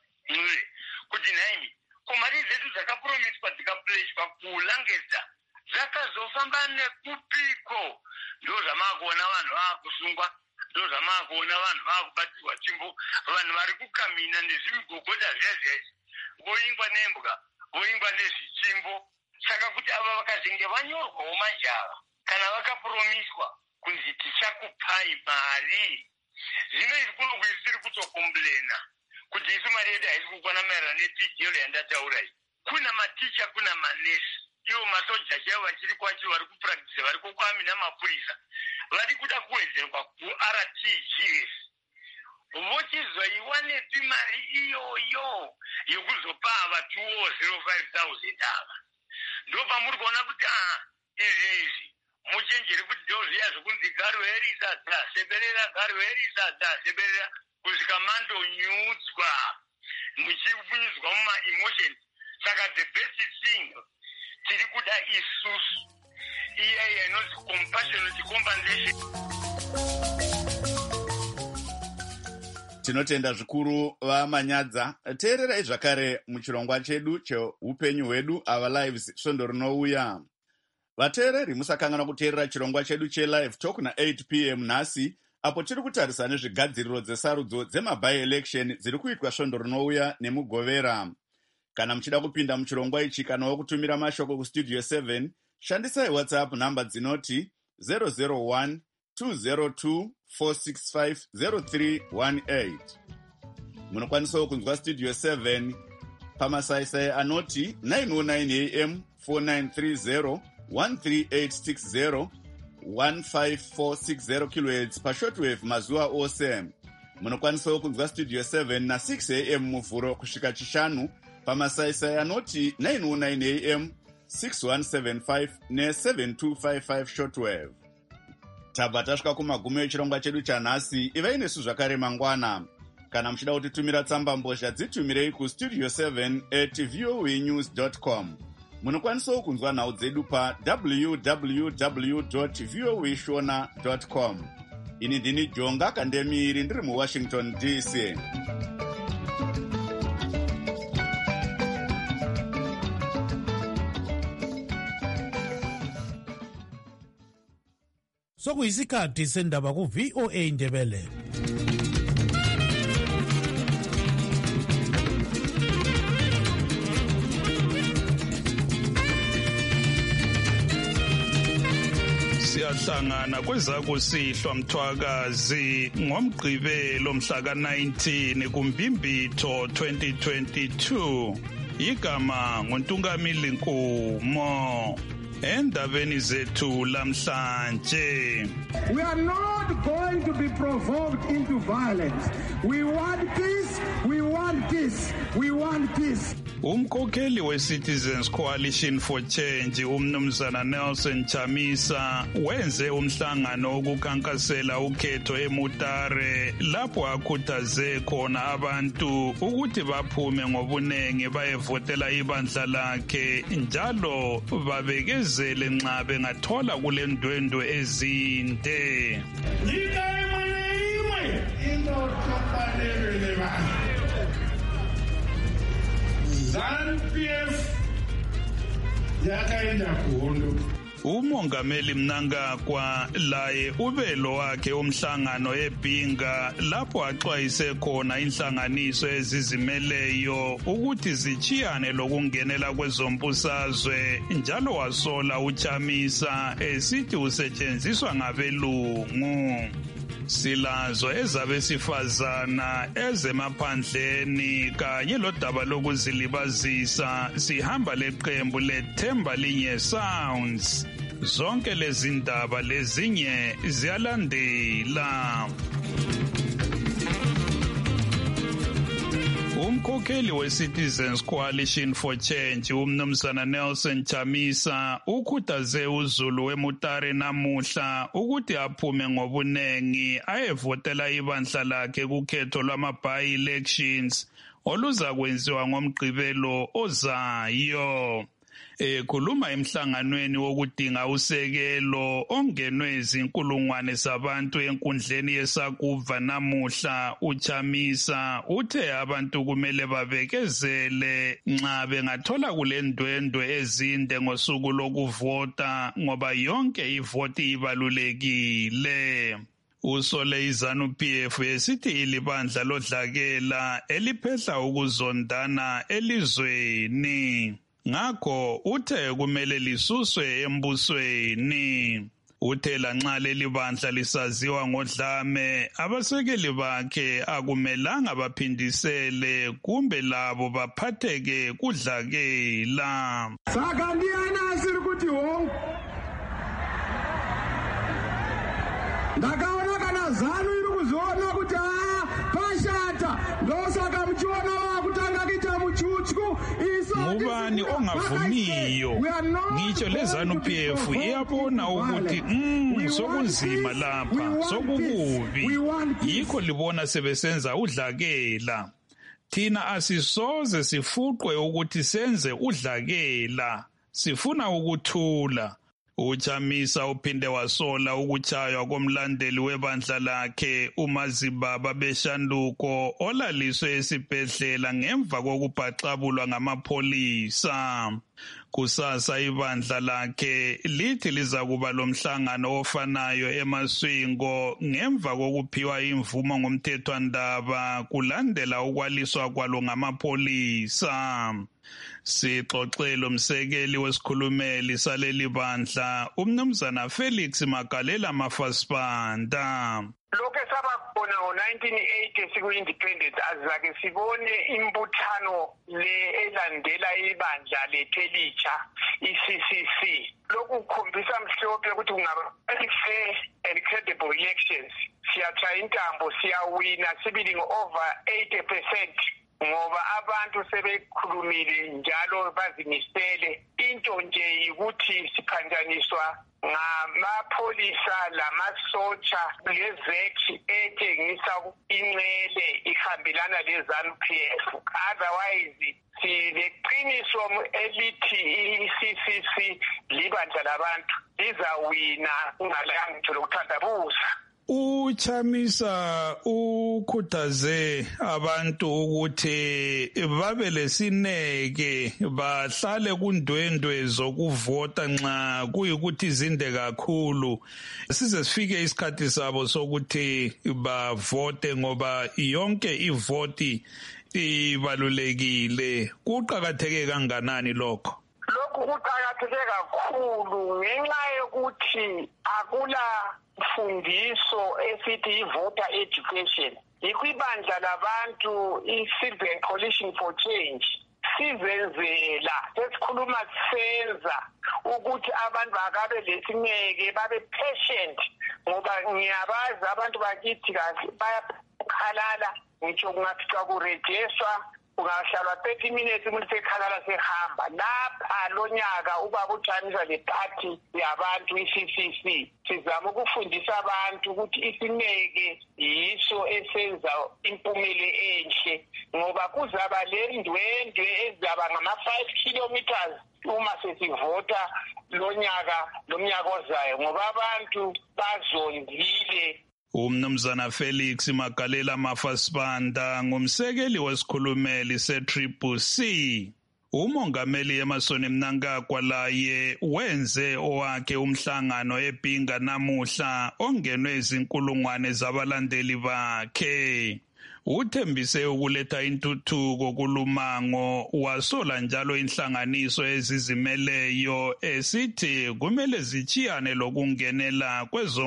kuti naini komari dzedu dzakapromiswa dzikapureshwa kulangedza dzakazofamba nekupiko. Ndo zvamakuona vanhu vaakusungwa, ndo zvamakuona vanhu vaakubatirwa chimbo, vanhu vari kukamina nezvimigogota zvezvese, voingwa nembwa, voingwa nezvichimbo. Saka kuti ava vakazenge vanyorwawo majava kana vakapromiswa kunzi tichakupai mari, zvino izvi kuno kuisiri kutokomblena kuti isu mari yedu haisi kukwana maererano nePGL yandataura iyi. Kuna maticha, kuna manesi, ivo masoja chaivo vachiri kwacho vari kupuragitisa, vari kukwami namapurisa, vari kuda kuwedzerwa kuRTGS. Vochizoiwanepi mari iyoyo yekuzopa ava 205,000 ava? Ndo pamuri kuona kuti izvi muchenjeri kuti ndo zviya zvokunzi garwerisa dzaseberera, garwerisa dzaseberera, kusvika mandonyudzwa muchiunyudzwa mumaemotions. Saka the best thing tiri kuda isusu iya inonzi compassionate compensation. Tinotenda zvikuru vamanyadza. Teererai zvakare muchirongwa chedu cheupenyu hwedu, Our Lives, svondo rinouya. Vateereri musakanganwa kuteerera chirongwa chedu cheLive Talk na8 p.m. nhasi, apo tiri kutarisa nezvigadziriro dzesarudzo dzemaby-election dziri kuitwa svondo rinouya nemugovera. Kana muchida kupinda muchirongwa ichi kana kutumira mashoko kustudio 7, shandisai WhatsApp namba dzinoti 001 202 465 Munokwanisawo kunzwa studio 7 pamasaisai anoti 909 AM 4930 13860 15460 kHz pashortwave mazuva ose. Munokwanisawo kunzwa studio 7 na 6 AM muvhuro kusvika chishanu pamasaisai anoti 909 AM 6175 ne7255 shortwave. Tabva tasvika kumagumo echirongwa chedu chanhasi. Ivai nesu zvakare mangwana. Kana muchida kutitumira tsamba mbozha dzitumirei kustudio7@voanews.com. Munokwanisawo kunzwa nhau dzedu pa www.voashona.com. Ini ndini Jonga Kandemiri ndiri muWashington DC. Sokuyisikhathi sendaba ku VOA Ndebele. Siyahlangana kwezakusihlwa Mthwakazi ngomgqibelo mhla ka-19 kuMbimbitho 2022. Igama nguNtungamili Nkumo. Endabeni zethu lamhlanje. We are not going to be provoked into violence. We want peace, we want peace, we want peace. Umkhokheli we-Citizens Coalition for Change umnumzana Nelson Chamisa wenze umhlangano wokukhankasela ukhetho eMutare lapho akhuthaze khona abantu ukuthi baphume ngobunengi bayevotela ibandla lakhe njalo babekezele nxa bengathola kule ndwendwe ezinde. Umongameli Mnangagwa laye ubelo wakhe umhlangano eBhinga lapho axwayise khona inhlanganiso ezizimeleyo ukuthi zichiyane lokungenela kwezombusazwe njalo wasola uChamisa esithi usetshenziswa ngabelungu. Silazo ezabesifazana ezemaphandleni kanye lodaba lokuzilibazisa sihamba leqembu lethemba linye Sounds. Zonke lezi ndaba lezinye ziyalandela. Umkhokheli we-Citizens Coalition for Change umnumzana Nelson Chamisa ukhuthaze uZulu weMutare namuhla ukuthi aphume ngobunengi ayevotela ibandla lakhe kukhetho lwama-by-elections oluzakwenziwa ngomgqibelo ozayo. Ekhuluma emhlanganweni wokudinga usekelo ongenwe izinkulungwane zabantu enkundleni yeSakuva namuhla, uChamisa uthe abantu kumele babekezele nxa bengathola kule ndwendwe ezinde ngosuku lokuvota ngoba yonke ivoti ibalulekile. Usole iZANU-PF esithi ilibandla lodlakela eliphehla ukuzondana elizweni. Ngakho uthe kumele lisuswe embusweni. Uthe lanxa leli bandla lisaziwa ngodlame, abasekeli bakhe akumelanga baphindisele kumbe labo baphatheke kudlakela. Saka ndiyana siri kuti ho. Ndakaona kana ZANU iri kuzoona kuti pashata ndosaka muchiona wakutanga kuita muchuchu. Ngubani ongavumiyo? Ngitsho leZANU-PF iyabona ukuthi sokunzima lapha, sokukubi. Yikho libona sebesenza udlakela. Thina asisoze sifuqwe ukuthi senze udlakela. Sifuna ukuthula. uChamisa uphinde wasola ukuchaywa komlandeli webandla lakhe uMazibaba Beshanduko olaliswe esibhedlela ngemva kokubhaxabulwa ngamapholisa. Kusasa ibandla lakhe lithi lizakuba lomhlangano ofanayo eMaswingo ngemva kokuphiwa imvumo ngomthethwandaba kulandela ukwaliswa kwalo ngamapholisa. Sixoxele umsekeli wesikhulumeli saleli bandla umnumzana Felix Magalela Mafasibanda. Lokho sababona ngo-1980 siku-independence azake sibone imbuthano le elandela ibandla lethu elitsha i-CCC. Lokhu kukhombisa mhlophe ukuthi kungaba fair and credible elections. Siyatshaya intambo, siyawina sibili over 80%. ngoba abantu sebekhulumile njalo bazimisele. Into nje yikuthi siphanjaniswa ngamapholisa lamasotsha lezekhi etshengisa inxele ihambelana leZANU-PF. Otherwise sileqiniso elithi i-CCC libandla labantu lizawina ungalangitho lokuthandabuza. UChamisa ukhuthaze abantu ukuthi babe lesineke bahlale kundwendwe zokuvota nxa kuyikuthi izinde kakhulu size sifike isikhathi sabo sokuthi bavote ngoba yonke ivoti ibalulekile. Kuqakatheke kanganani lokho? Lokhu kuqakatheke kakhulu ngenxa yokuthi akula mfundiso esithi voter education. Ikwibandla labantu i-Citizen Coalition for Change sizenzela sesikhuluma senza ukuthi abantu bakabe lesineke babe patient ngoba ngiyabazi abantu bakithi bayakhalala ngitsho kungafica kurejiswa ungahlalwa 30 minutes umuntu sekhalala sehamba. Lapha lonyaka ubaba uChamisa leparty yabantu i-CCC sizama ukufundisa abantu ukuthi isineke yiso esenza impumele enhle ngoba kuzaba lendwendwe ezaba ngama-5 kilometers uma sesivota lomnyaka ozayo ngoba abantu bazondile. Umnumzana Felix Magalela Mafasibanda ngumsekeli wesikhulumeli se-CCC. Umongameli Emmerson Mnangagwa laye wenze owakhe umhlangano eBhinga namuhla ongenwe izinkulungwane zabalandeli bakhe. Uthembise ukuletha intuthuko kulumango wasola njalo inhlanganiso ezizimeleyo esithi kumele zichiyane lokungenela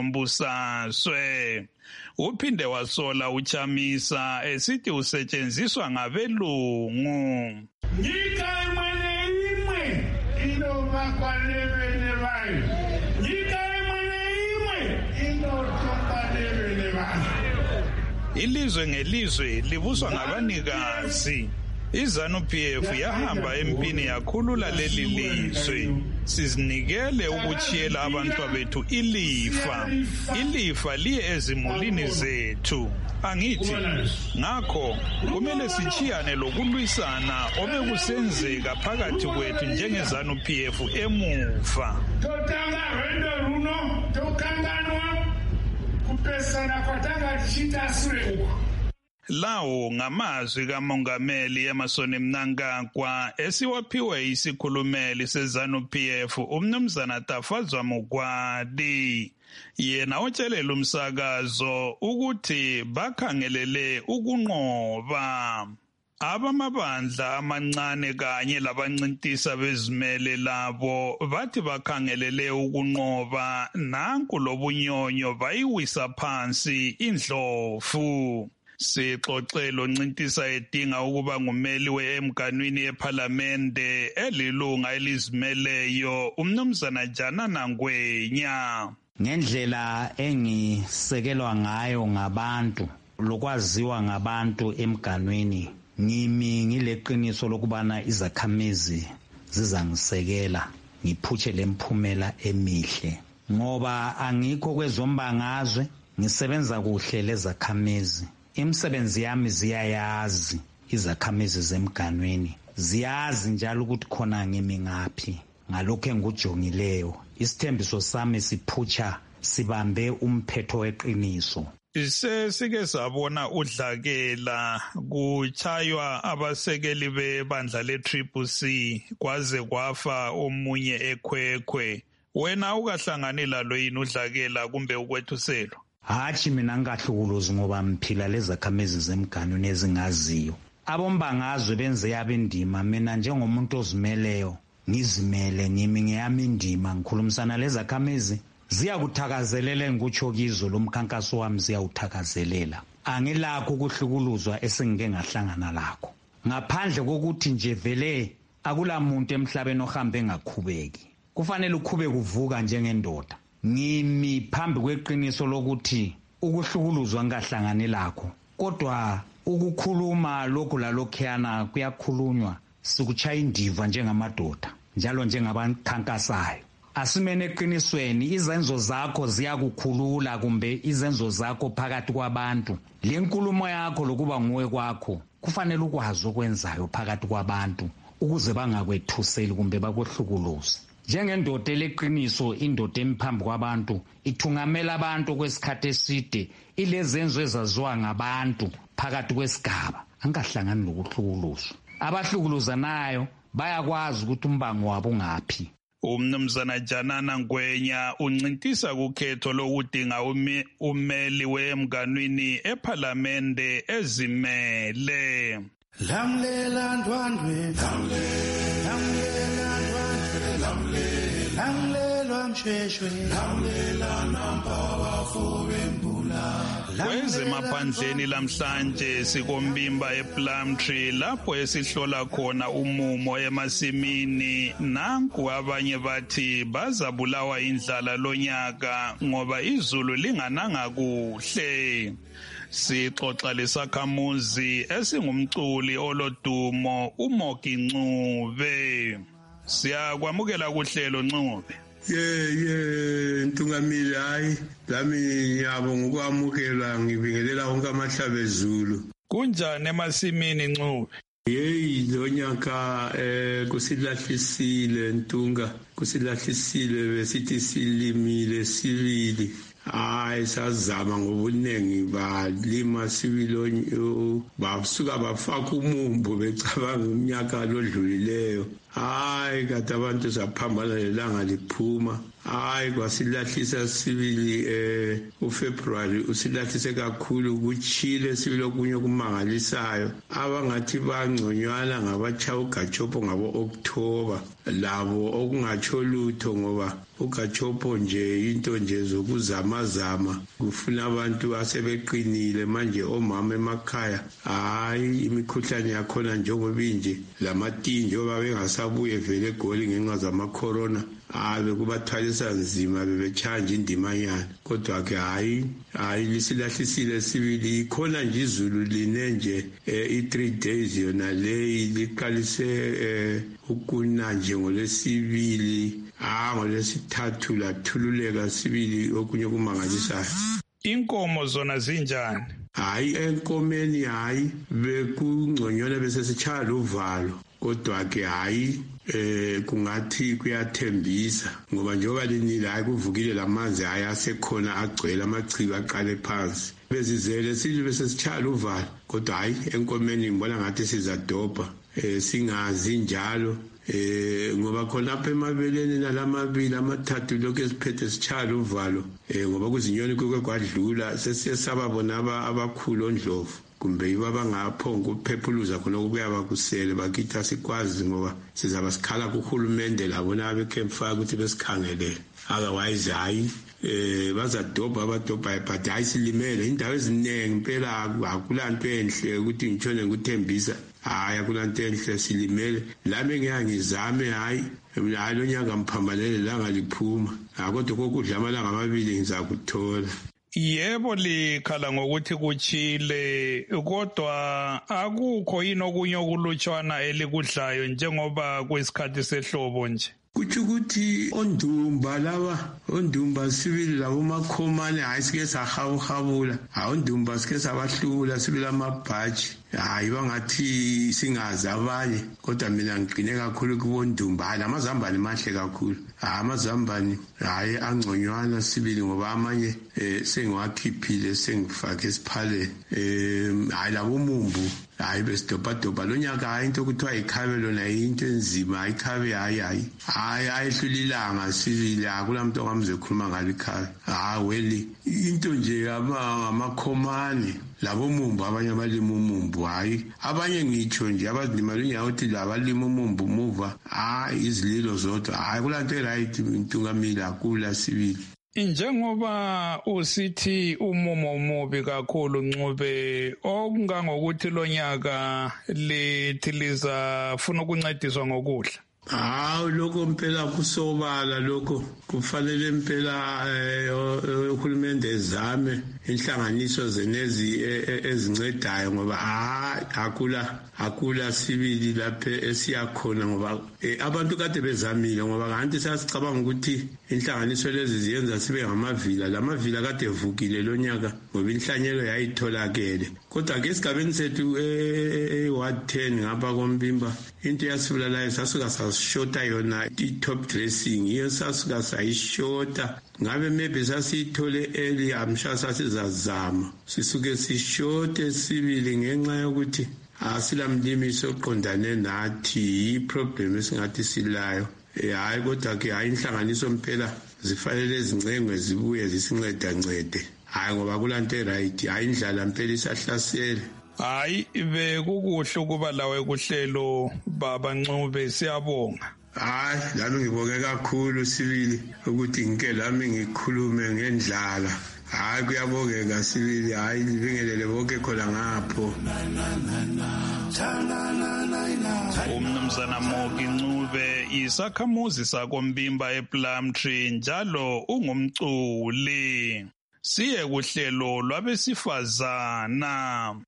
kwezombusazwe. Uphinde wasola uChamisa esithi usetshenziswa ngabelungu. Nyika imwe inobakwanebene bayo. Nyika imwe inothobanebene bayo. Ilizwe ngelizwe libuswa ngabanikazi. iZANU-PF yahamba empini yakhulula leli lizwe. Sizinikele ukuchiyela abantu bethu ilifa. Ilifa liye ezimulini zethu. Angithi ngakho kumele sichiyane lokulwisana obekusenzeka phakathi kwethu njengeZANU-PF emuva. Totanga rwendo runo tokanganwa kupesana kwatanga tichita sure uko. Lawo ngamazwi kaMongameli Emmerson Mnangagwa esiwaphiwe isikhulumeli seZANU-PF umnumzana Tafazwa Mugwadi. Yena otshelela umsakazo ukuthi bakhangelele ukunqoba. Abamabandla amancane kanye labancintisa bezimele labo bathi bakhangelele ukunqoba nanku lobunyonyo bayiwisa phansi indlovu. Sixoxelo ncintisa edinga ukuba ngumeli weemganwini yePhalamende elilunga elizimeleyo umnumzana Janana Ngwenya. Ngendlela engisekelwa ngayo ngabantu lokwaziwa ngabantu emganwini ngimi ngileqiniso lokubana izakhamizi zizangisekela ngiphutshe lemphumela emihle ngoba angikho kwezombangazwe ngisebenza kuhle lezakhamizi. Imisebenzi yami ziyayazi izakhamizi zemganweni ziyazi njalo ukuthi khona ngimi ngaphi ngalokho engujongileyo. Isithembiso sami siphutsha sibambe umphetho weqiniso. Sike sabona udlakela kuchaywa abasekeli bebandla le-CCC kwaze kwafa omunye ekhwekhwe. Wena ukahlangani lalo yini udlakela kumbe ukwethuselo? Hathi mina ngikahlukuluzi ngoba mphila lezakhamizi zemganweni ezingaziyo. Abombangazwe benze yabendima mina njengomuntu ozimeleyo ngizimele ngimi ngeyami indima ngikhulumisana lezakhamizi ziyakuthakazelela ngikutsho kizo lo mkhankaso wami ziyawuthakazelela. Angilakho ukuhlukuluzwa esengike ngahlangana lakho. Ngaphandle kokuthi nje vele akulamuntu emhlabeni ohambe ngakhubeki. Kufanele ukhube kuvuka njengendoda. Ngimi phambi kweqiniso lokuthi ukuhlukuluzwa ngahlangane lakho kodwa ukukhuluma lokhu lalokhuyana kuyakhulunywa sikuchaya indiva njengamadoda njalo njengabakhankasayo. Asimene eqinisweni, izenzo zakho ziyakukhulula kumbe izenzo zakho phakathi kwabantu. Le nkulumo yakho lokuba nguwe kwakho kufanele ukwazi okwenzayo phakathi kwabantu ukuze bangakwethuseli kumbe bakwehlukuluze. Njengendoda eleqiniso, indoda emphambi kwabantu ithungamela abantu kwesikhathi eside, ilezenzo ezaziwa ngabantu phakathi kwesigaba, angahlangani lokuhlukuluzwa. Abahlukuluzanayo bayakwazi ukuthi umbango wabo ungaphi. Umnumzana Janana Ngwenya uncintisa kukhetho lokudinga umeli wemganwini ePhalamende ezimele. Lamlela ndwandwe, lamlela ndwandwe, lamlela msheshwe, lamlela namba bafo bembula. Kwezemaphandleni lamhlanje sikombimba ePlumtree lapho esihlola khona umumo emasimini. Nanku abanye bathi bazabulawa indlala lonyaka ngoba izulu lingananga kuhle. Sixoxa lesakhamuzi esingumculi olodumo uMoki Ncube. Siyakwamukela kuhlelo Ncube. Ntungamili hayi lami ngiyabonga ukwamukela, ngibingelela wonke amahlaba ezulu. Kunjani emasimini Ncube? Lonyaka kusilahlisile Ntunga, kusilahlisile besithi silimile sibili. Hayi sazama ngobuningi balima sibili, basuka bafaka umumbu becabanga umnyaka lodlulileyo. Hayi kade abantu saphambana lelanga liphuma. Hayi kwasilahlisa sibili uFebruary usilahlise kakhulu, kuchile sibili okunye kumangalisayo. Abangathi bangconywana ngabachaya uGachopo ngabo October, labo okungatsho lutho ngoba uGachopo nje into nje zokuzamazama, kufuna abantu asebeqinile manje omama emakhaya. Hayi imikhuhlane yakhona njengoba inje lamatinjo babengasabuye vele eGoli ngenxa zama-corona. Bekubathwalisa nzima, bebechanja indimanyana. Kodwa ke hayi lisilahlisile sibili. Khona nje izulu line nje i3 days yona le liqalise ukuna nje ngolesibili, ngolesithathu lathululeka sibili okunye kumangalisayo. Inkomo zona zinjani? Hayi enkomeni hayi bekungconywana bese sichaya uvalo, kodwa ke hayi kungathi kuyathembisa ngoba njengoba linile hayi kuvukile lamanzi hayi asekhona agcwele amachibi aqale phansi. Bezizele sithi bese sichaya uvalo, kodwa hayi enkomeni ngibona ngathi sizadobha, singazi njalo ngoba khona apha emabeleni nalamabili amathathu lokho esiphethe sichaya uvalo ngoba kuzinyoni kuke kwadlula sesiyesaba bona abakhulu ondlovu kumbe yiba abangaphonga ukuphephuluza khona okubuya bakusele bakithi asikwazi ngoba sizaba sikhala kuhulumende labo nabekhemfaka ukuthi besikhangelele. Otherwise hayi bazadobha abadobha but hayi silimele indawo eziningi impela akulanto enhle ukuthi ngitshone ngikuthembisa. Hayi akulanto enhle silimele lami ngiyangizame hayi lonyaka ngiphambalele langa liphuma kodwa kokudla amalanga amabili ngizakuthola. Yebo likhala ngokuthi kuchile, kodwa akukho yini okunye okulutshwana elikudlayo njengoba kwesikhathi sehlobo nje? Kutsho ukuthi ondumba sibili labo makhomane hayi sike sahawuhabula, ondumba sike sabahlula sibili amabhaji. Hayi bangathi singazi abanye, kodwa mina ngiqine kakhulu kubondumba. Lamazambane mahle kakhulu, amazambane hayi angconywana sibili ngoba amanye sengiwakhiphile sengifake esiphaleni. Hayi labo mumbu hayi besidobhadobha lonyaka hayi into kuthiwa ikhabe lona into enzima, ikhabe hayi ayehlulilanga sibili akulamuntu ongamze khuluma ngalo ikhabe. Weli into nje amakhomane labo mumbu, abanye abalima umumbu hayi abanye ngitsho nje abazilima lonyawo uthi labalima umumbu muva izililo zodwa hayi kulanto eright Ntungamili akula sibili. Njengoba usithi umumo mubi kakhulu Ncube, okungangokuthi lonyaka lithi lizafuna ukuncediswa ngokudla. hawu lokho mpela kusobala lokho kufanele impela uhulumende ezame inhlanganiso zenezi ezincedayo ngoba akula sibili lapha esiyakhona ngoba abantu kade bezamile ngoba kanti sasicabanga ukuthi inhlanganiso lezi ziyenza sibe ngamavila lamavila kade evukile lo nyaka ngoba inhlanyelo yayitholakele kodwa ke esigabeni sethu e-ward 10 ngapha koMbimba into yasibulalayo sasuka sashota yona i-top dressing iyo sasuka sayishota ngabe maybe sasiyithole early amsha sasizazama sisuke sishote sibili ngenxa yokuthi asilamlimiso oqondane nathi iproblem esingathi silayo hayi kodwa ke hayi inhlanganiso mpela zifanele zincengwe zibuye zisincede hayi ngoba kulanto eright hayi indlala mpela isahlasele. Hayi bekukuhle ukuba lawe kuhlelo baba Ncube siyabonga. Hayi lami ngibonge kakhulu sibili ukuthi ngike lami ngikhulume ngendlala. Hayi kuyabongeka sibili hayi libingelele bonke khona ngapho. Umnumzana Moki Ncube isakhamuzi sakoMbimba ePlumtree njalo ungumculi. Siye kuhlelo lwabesifazana.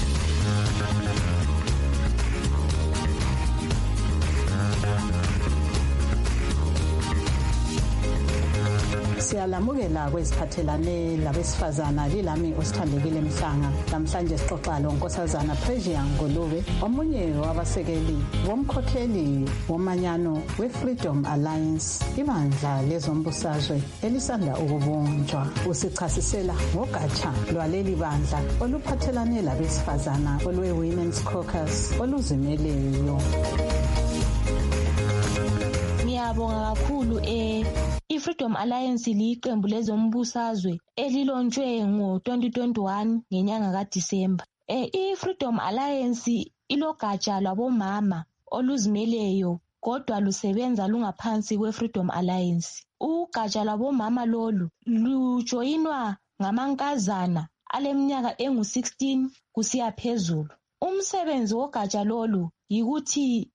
Siyalamukela kweziphathelane labesifazana lilami osithandekile Mhlanga. Namhlanje sixoxa lonkosazana Pressure Ngulube, omunye wabasekeli bomkhokheli womanyano we-Freedom Alliance, ibandla lezombusazwe elisanda ukubunjwa. Usichasisela ngogatsha lwaleli bandla oluphathelane labesifazana olwe-Women's Caucus oluzimeleyo. Ngiyabonga kakhulu i-Freedom Alliance liqembu lezombusazwe elilonjwe ngo-2021 ngenyanga kaDisemba. I-Freedom Alliance ilogatsha lwabomama oluzimeleyo kodwa lusebenza lungaphansi kwe-Freedom Alliance. Ugatsha lwabomama lolu lujoyinwa ngamankazana aleminyaka engu-16 kusiya phezulu. Umsebenzi wogatsha lolu yikuthi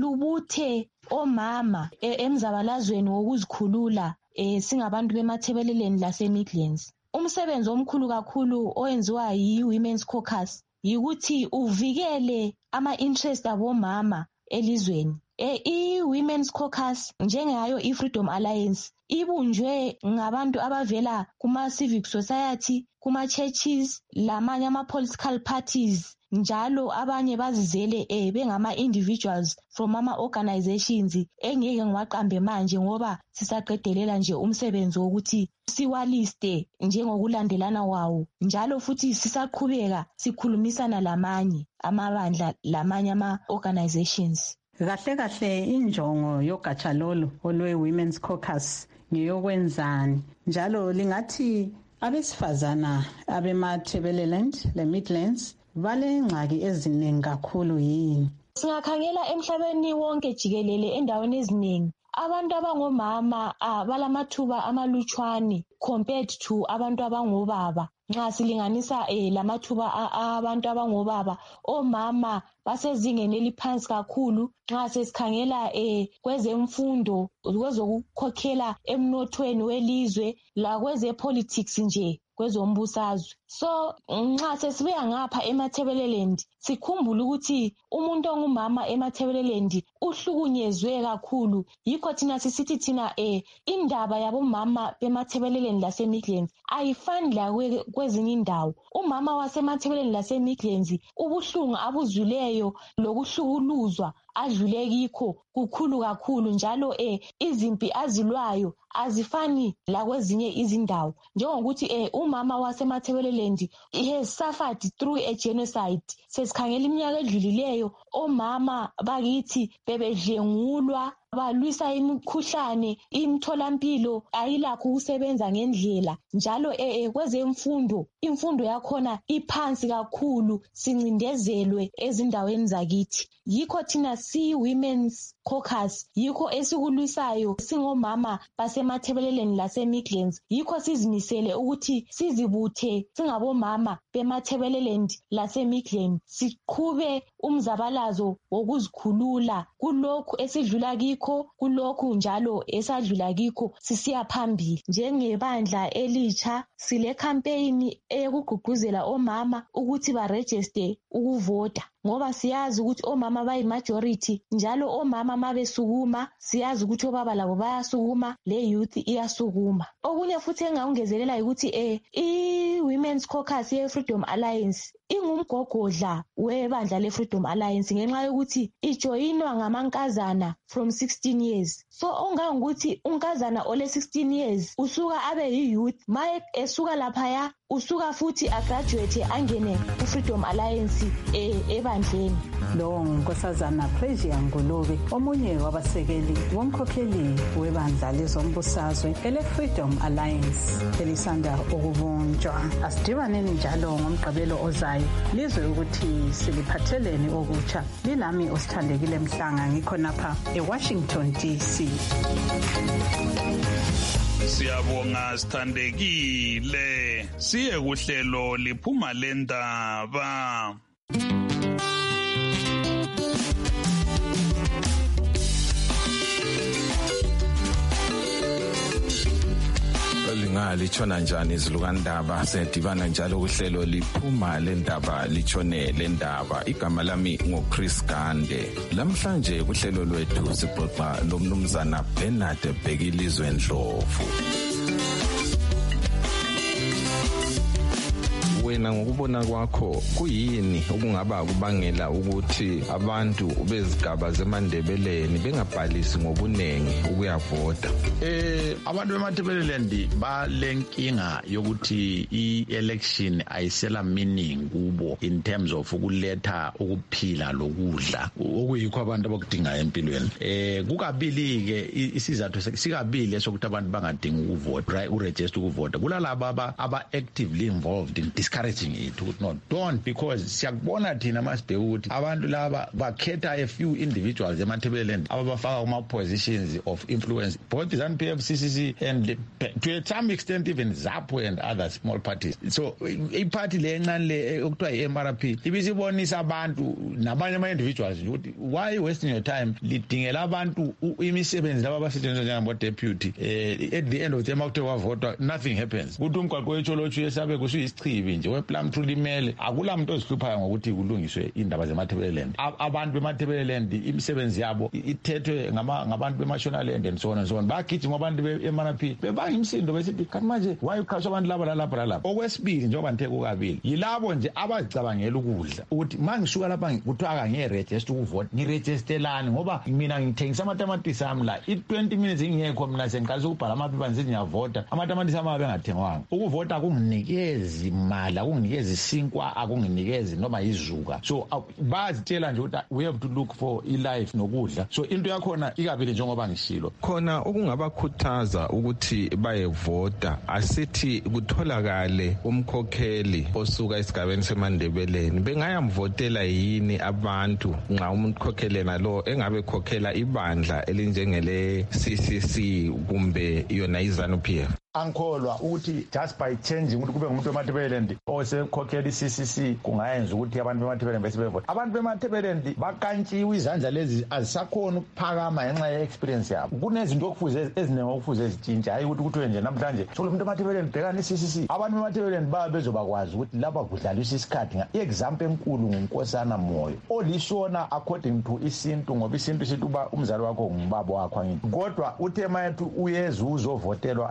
lubuthe omama emzabalazweni wokuzikhulula singabantu bemathebeleleni laseMidlands. Umsebenzi omkhulu kakhulu owenziwa yi-Women's Caucus yikuthi uvikele ama-interest abomama elizweni. I-Women's Caucus njengayo i-Freedom Alliance ibunjwe ngabantu abavela kuma-civic society, kuma-churches lamanye ama-political parties, njalo abanye bazizele bengama-individuals from ama-organizations engeke ngiwaqambe manje ngoba sisaqedelela nje umsebenzi wokuthi siwaliste njengokulandelana wawo, njalo futhi sisaqhubeka sikhulumisana lamanye amabandla lamanye ama-organizations. Kahle kahle injongo yogatsha lolu olwe-Women's Caucus ngeyokwenzani, njalo lingathi abesifazana abema-Thebeleland le-Midlands balengxaki eziningi kakhulu yini? Singakhangela emhlabeni wonke jikelele endaweni eziningi abantu abangomama balamathuba amalutshwane compared to abantu abangobaba. Nxa silinganisa lamathuba abantu abangobaba, omama basezingeni eliphansi kakhulu nxa sesikhangela kwezemfundo, kwezokukhokhela emnothweni welizwe lakwezepolitics nje kwezombusazwe. So nxa sesibuya ngapha eMathebeleland sikhumbula ukuthi umuntu ongumama eMathebeleland uhlukunyezwe kakhulu. Yikho thina sisithi thina indaba yabomama bemathebeleland laseMidlands ayifani la kwezinye indawo. Umama wasemathebeleland laseMidlands ubuhlungu abuzwileyo lokuhlukuluzwa adlule kikho kukhulu kakhulu, njalo izimpi azilwayo azifani la kwezinye izindawo. Njengokuthi umama wasemathebeleland he has suffered through a genocide. Sesikhangela iminyaka edlulileyo omama bakithi bebedlengulwa, balwisa imikhuhlane, imitholampilo ayilakho ukusebenza ngendlela, njalo kwezemfundo imfundo yakhona iphansi kakhulu, sincindezelwe ezindaweni zakithi. Yikho thina Women's Caucus yikho esikulwisayo singomama basemathebeleleni laseMidlands, yikho sizimisele ukuthi sizibuthe singabomama bemathebeleleni laseMidlands, siqhube umzabalazo wokuzikhulula kulokhu esidlula kikho, kulokhu njalo esadlula kikho sisiya phambili. Njengebandla elitsha sile campaign eyokugqugquzela omama ukuthi baregister ukuvota, ngoba siyazi ukuthi omama bayi-majority, njalo omama mabesukuma siyazi ukuthi obaba labo bayasukuma, le youth iyasukuma. Okunye futhi engakungezelela ukuthi i-Women's Caucus ye-Freedom Alliance ingumgogodla webandla le-Freedom Alliance ngenxa yokuthi ijoyinwa ngamankazana from 16 years. So ongangokuthi unkazana ole 16 years usuka abe yi-youth, ma esuka laphaya usuka futhi agraduate angene ku-Freedom Alliance ebandleni. Lo ngunkosazana Pressure Ngulube, omunye wabasekeli womkhokheli webandla lezombusazwe ele-Freedom Alliance elisanda ukubunjwa. Asidibaneni njalo ngomgqibelo ozayo lizwe ukuthi siliphatheleni okutsha. Lilami osithandekile Mhlanga, ngikhonapha eWashington DC. Siyabonga sithandekile, siye kuhlelo liphuma lendaba. Litshona njani izilukandaba, sedibana njalo kuhlelo liphuma lendaba litshone lendaba. Igama lami ngoChris Gande. Lamhlanje kuhlelo lwethu sixoxa lomnumzana Bernard Bhekilizwe Ndlovu. Wena ngokubona kwakho kuyini okungaba kubangela ukuthi abantu bezigaba zeMandebeleni bengabhalisi ngobunengi ukuyavota? Abantu beMathebeleleni balenkinga yokuthi i-election ayisela meaning kubo in terms of ukuletha ukuphila lokudla okuyikho abantu abakudinga empilweni. Kukabili ke isizathu sikabili esokuthi abantu bangadingi ukuvota, uregister ukuvota. Kulalaba aba-actively involved in discouraging it, no, don't, because siyakubona thina masibheka ukuthi abantu laba bakhetha a few individuals eMathebeleleni ababafaka kuma-positions of influence, both ZANU-PF, CCC, and to some extent even ZAPU and other small parties. So iparty le encane le okuthiwa i-MRP ibisibonisa abantu nabanye ama-individuals ukuthi why wasting your time lidingela abantu imisebenzi laba abasetshenziswa njengabo-deputy. At the end of the day makuthiwa wavotwa nothing happens. Kuthi umgwaqo wetsholotshu yesabe kusuyisichibi nje wePlumtree limele, akula muntu ozihluphayo ngokuthi kulungiswe indaba zeMathebeleleni. Abantu beMathebeleleni imisebenzi yabo ithethwe ngabantu beMashonaland and so on and so on. Bagijima abantu be-MRP bebanga imisindo besithi kanti manje why ukhashwa abantu laba lalapha lalapha. Okwesibili njengoba ngithe kukabili yilabo nje abazicabangela ukudla ukuthi mangisuka lapha kuthiwa kangiregister ukuvota, ngiregisterelani ngoba mina ngithengisa amatamatisi ami la i-20 minutes ingekho mina sengiqalisa ukubhala amaphepha ngithi ngiyavota, amatamatisi ami abengathengwanga. Ukuvota akunginikezi mali, akunginikezi isinkwa, akunginikezi noma izuka. So bazitshela nje ukuthi we have to look for i-life nokudla. So into yakhona ikabili njengoba ngishilo khona okungabakhuthaza ukuthi bayevota, asithi kutholakale umkhokheli osuka esigabeni seMandebeleni. Bengayamvotela yini abantu nxa umkhokheli nalo engabe khokhela ibandla elinjengele CCC kumbe yona iZANU-PF? Angikholwa ukuthi just by changing ukuthi kube ngumuntu weMathebeleni osekhokhela i-CCC kungayenza ukuthi abantu beMathebeleni besebevota. Abantu beMathebeleni bakantshiwe izandla lezi azisakhona ukuphakama ngenxa ye-experience yabo. Kunezinto okufuze eziningi okufuze ezitshintshe, hayi ukuthi kuthiwe nje namhlanje solo umuntu weMathebeleni bhekana i-CCC. Abantu beMathebeleni baba bezobakwazi ukuthi laba kudlaliswa isikhathi. I-example enkulu nguNkosana Moyo olisona according to isintu, ngoba isintu sithi uba umzali wakho ngubaba wakho. Kodwa uthe mayethu uyeza uzovotelwa abantu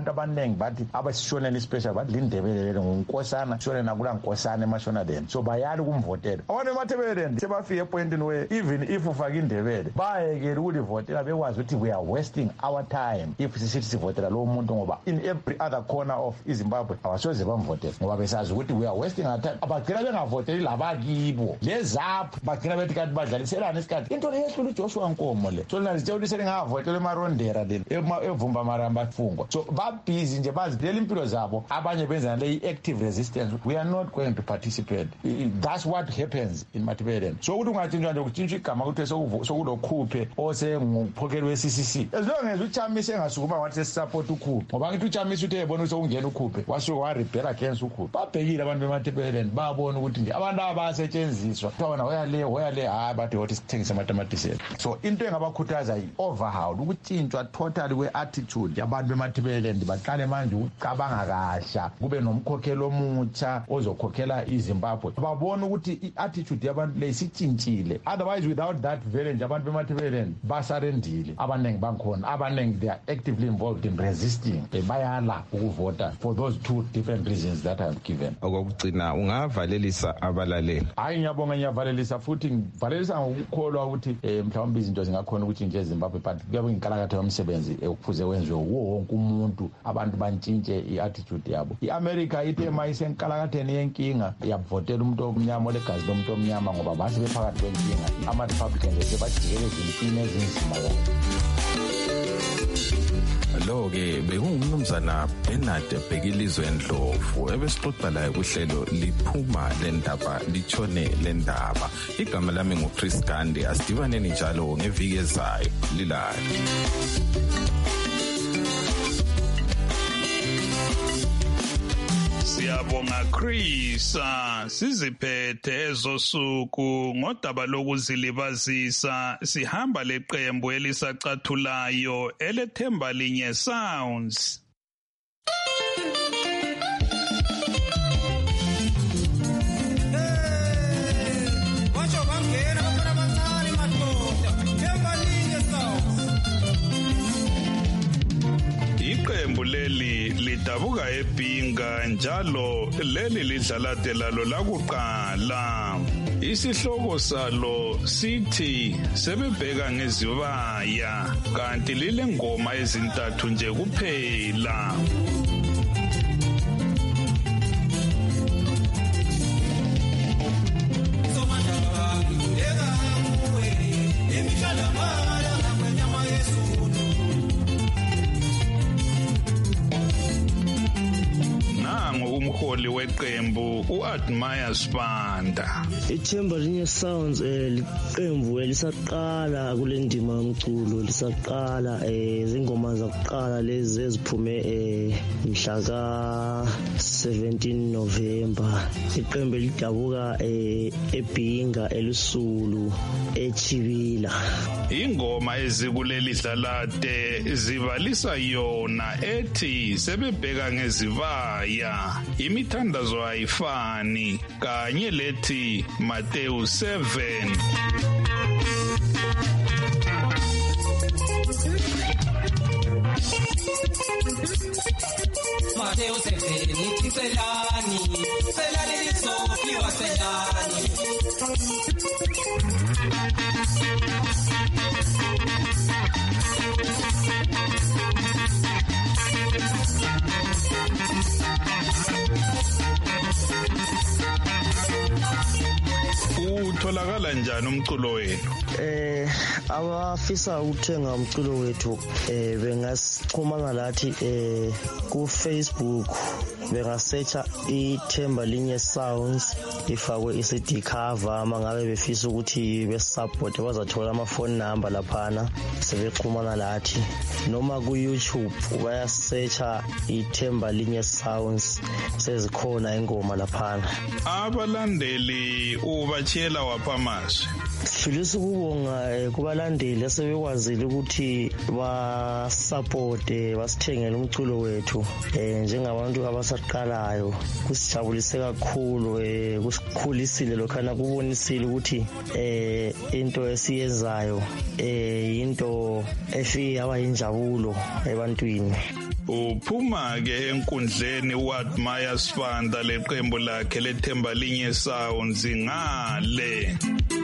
abantu abaningi bathi abasishonela ispecial bathi lindebele lelo ngunkosana shone nakula nkosana eMashonaland so bayali kumvotela abantu eMathebeleni sebafike epointini where even if ufake indebele bayekela ukulivotela bekwazi ukuthi we are wasting our time if sisithi sivotela lo muntu ngoba in every other corner of iZimbabwe abasoze bamvotela ngoba besazi ukuthi we are wasting our time abagcina bengavoteli labakibo lezaphu bagcina bethi kanti badlaliselana isikhathi into leyehlula uJoshua Nkomo le so lazitshela ukuthi selingavotela eMarondera le evumba maramba fungwa so babhizi nje bazilela impilo zabo abanye benza le active resistance we are not going to participate. That's what happens in Mathebeleni so ukuthi ungatshintshwa nje ukutshintshwa igama ukuthi sokulokhuphe osenguphokheli we-CCC as long as uChamisa engasukuma wathi sesisupport ukhuphe ngoba ngithi uChamisa uthe ebona ukuthi ungena ukhuphe wasuka warebel against ukhuphe babhekile abantu beMathebeleni babona ukuthi nje abantu abasetshenziswa bona hoyale hayi bathi wothi sithengise amatamatisi so into engabakhuthaza yi-overhaul ukutshintshwa totally kwe-attitude yabantu beMathebeleni baqale manje ukucabanga kahla kube nomkhokheli omutsha ozokhokhela iZimbabwe babona ukuthi i-attitude yabantu le isitshintshile otherwise without that village abantu beMathebeleni basarendile abaningi bankhona abaningi they are actively involved in resisting bayala ukuvota for those two different reasons that I have given. Okugcina ungavalelisa abalaleli hayi ngiyavalelisa futhi ngivalelisa ngokukholwa ukuthi mhlawumbe izinto zingakhona ukuthi nje eZimbabwe but kuyabe inkalakatha yomsebenzi ekufuze wenziwe wonke umuntu abantu bantshintshe i-attitude yabo. I-America ithe mayisenkalakatheni yenkinga yavotela umuntu omnyama olegazi lomuntu omnyama ngoba basi bephakathi kwenkinga ama-Republicans sebajikele ezimpini ezinzima lo-ke bekungumnumzana Bernard Bhekilizwe Ndlovu ebesixoxa laye kuhlelo liphuma lendaba litshone lendaba. Igama lami nguChris Gande asidibaneni njalo ngeviki ezayo lilali. Siyabonga Chris siziphethe ezosuku ngodaba lokuzilibazisa sihamba leqembu elisacathulayo elethemba linye Sounds. Iqembu leli lidabuka eBhinga njalo leli lidlalade lalo lakuqala. Isihloko salo sithi sebebheka ngezibaya kanti lile ngoma ezintathu nje kuphela. Umholi weqembu uAdmire Sibanda. Ithemba linye Sounds liqembu elisaqala kule ndima yomculo lisaqala izingoma zakuqala lezi eziphume mhla ka-17 November. Iqembu lidabuka eBhinga elisulu eChibila. Ingoma ezikuleli dlalade zibalisa yona ethi sebebheka ngezibaya imithandazo ayifani kanye lethi Mateyu 7. Mateyu 7 nithi selani lizofiwa selani. Utholakala njani umculo wenu? Abafisa ukuthenga umculo wethu bengasichumana lathi ku Facebook bengasearcha ithemba linye Sounds ifakwe i-CD cover mangabe befisa ukuthi besupport bazathola ama-phone number laphana sebexhumana lathi noma ku YouTube bayasearcha ithemba linye Sounds sezikhona ingoma laphana. Abalandeli ubatshela waphamazwe sifisa ukubonga kubalandeli asebekwazile ukuthi basupporte basithengele umculo wethu njengabantu abasaqalayo kusijabulise kakhulu kusikhulisile lokhana kubonisile ukuthi into esiyenzayo into efika yaba yinjabulo ebantwini. Uphuma ke enkundleni uWadmaya Sifanda leqembu lakhe lethemba linye Sounds ngale.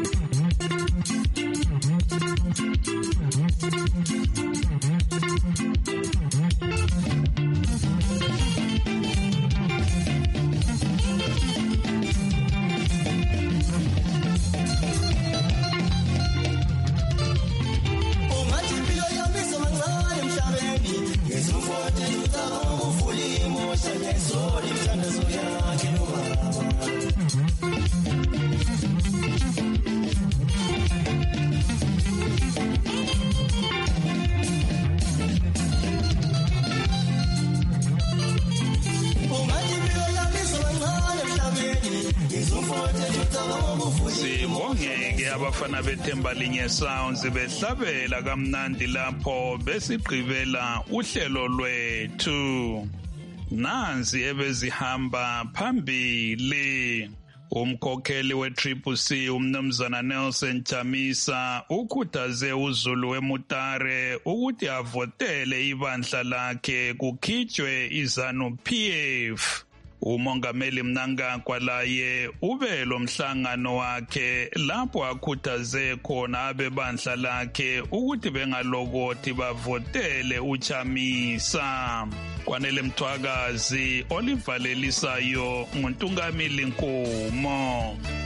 Sibongeke abafana bethemba linye Sounds behlabela kamnandi lapho besigqibela uhlelo lwethu. Nansi ebezihamba phambili. Umkhokheli weTriple C umnumzana Nelson Chamisa ukhuthaze uZulu weMutare ukuthi avotele ibandla lakhe kukhitshwe iZanu-PF. Umongameli Mnangagwa laye ube lo mhlangano wakhe lapho akhuthaze khona abebandla lakhe ukuthi bengalokothi bavotele uChamisa. Kwanele Mthwakazi olivalelisayo nguNtungamili Nkomo.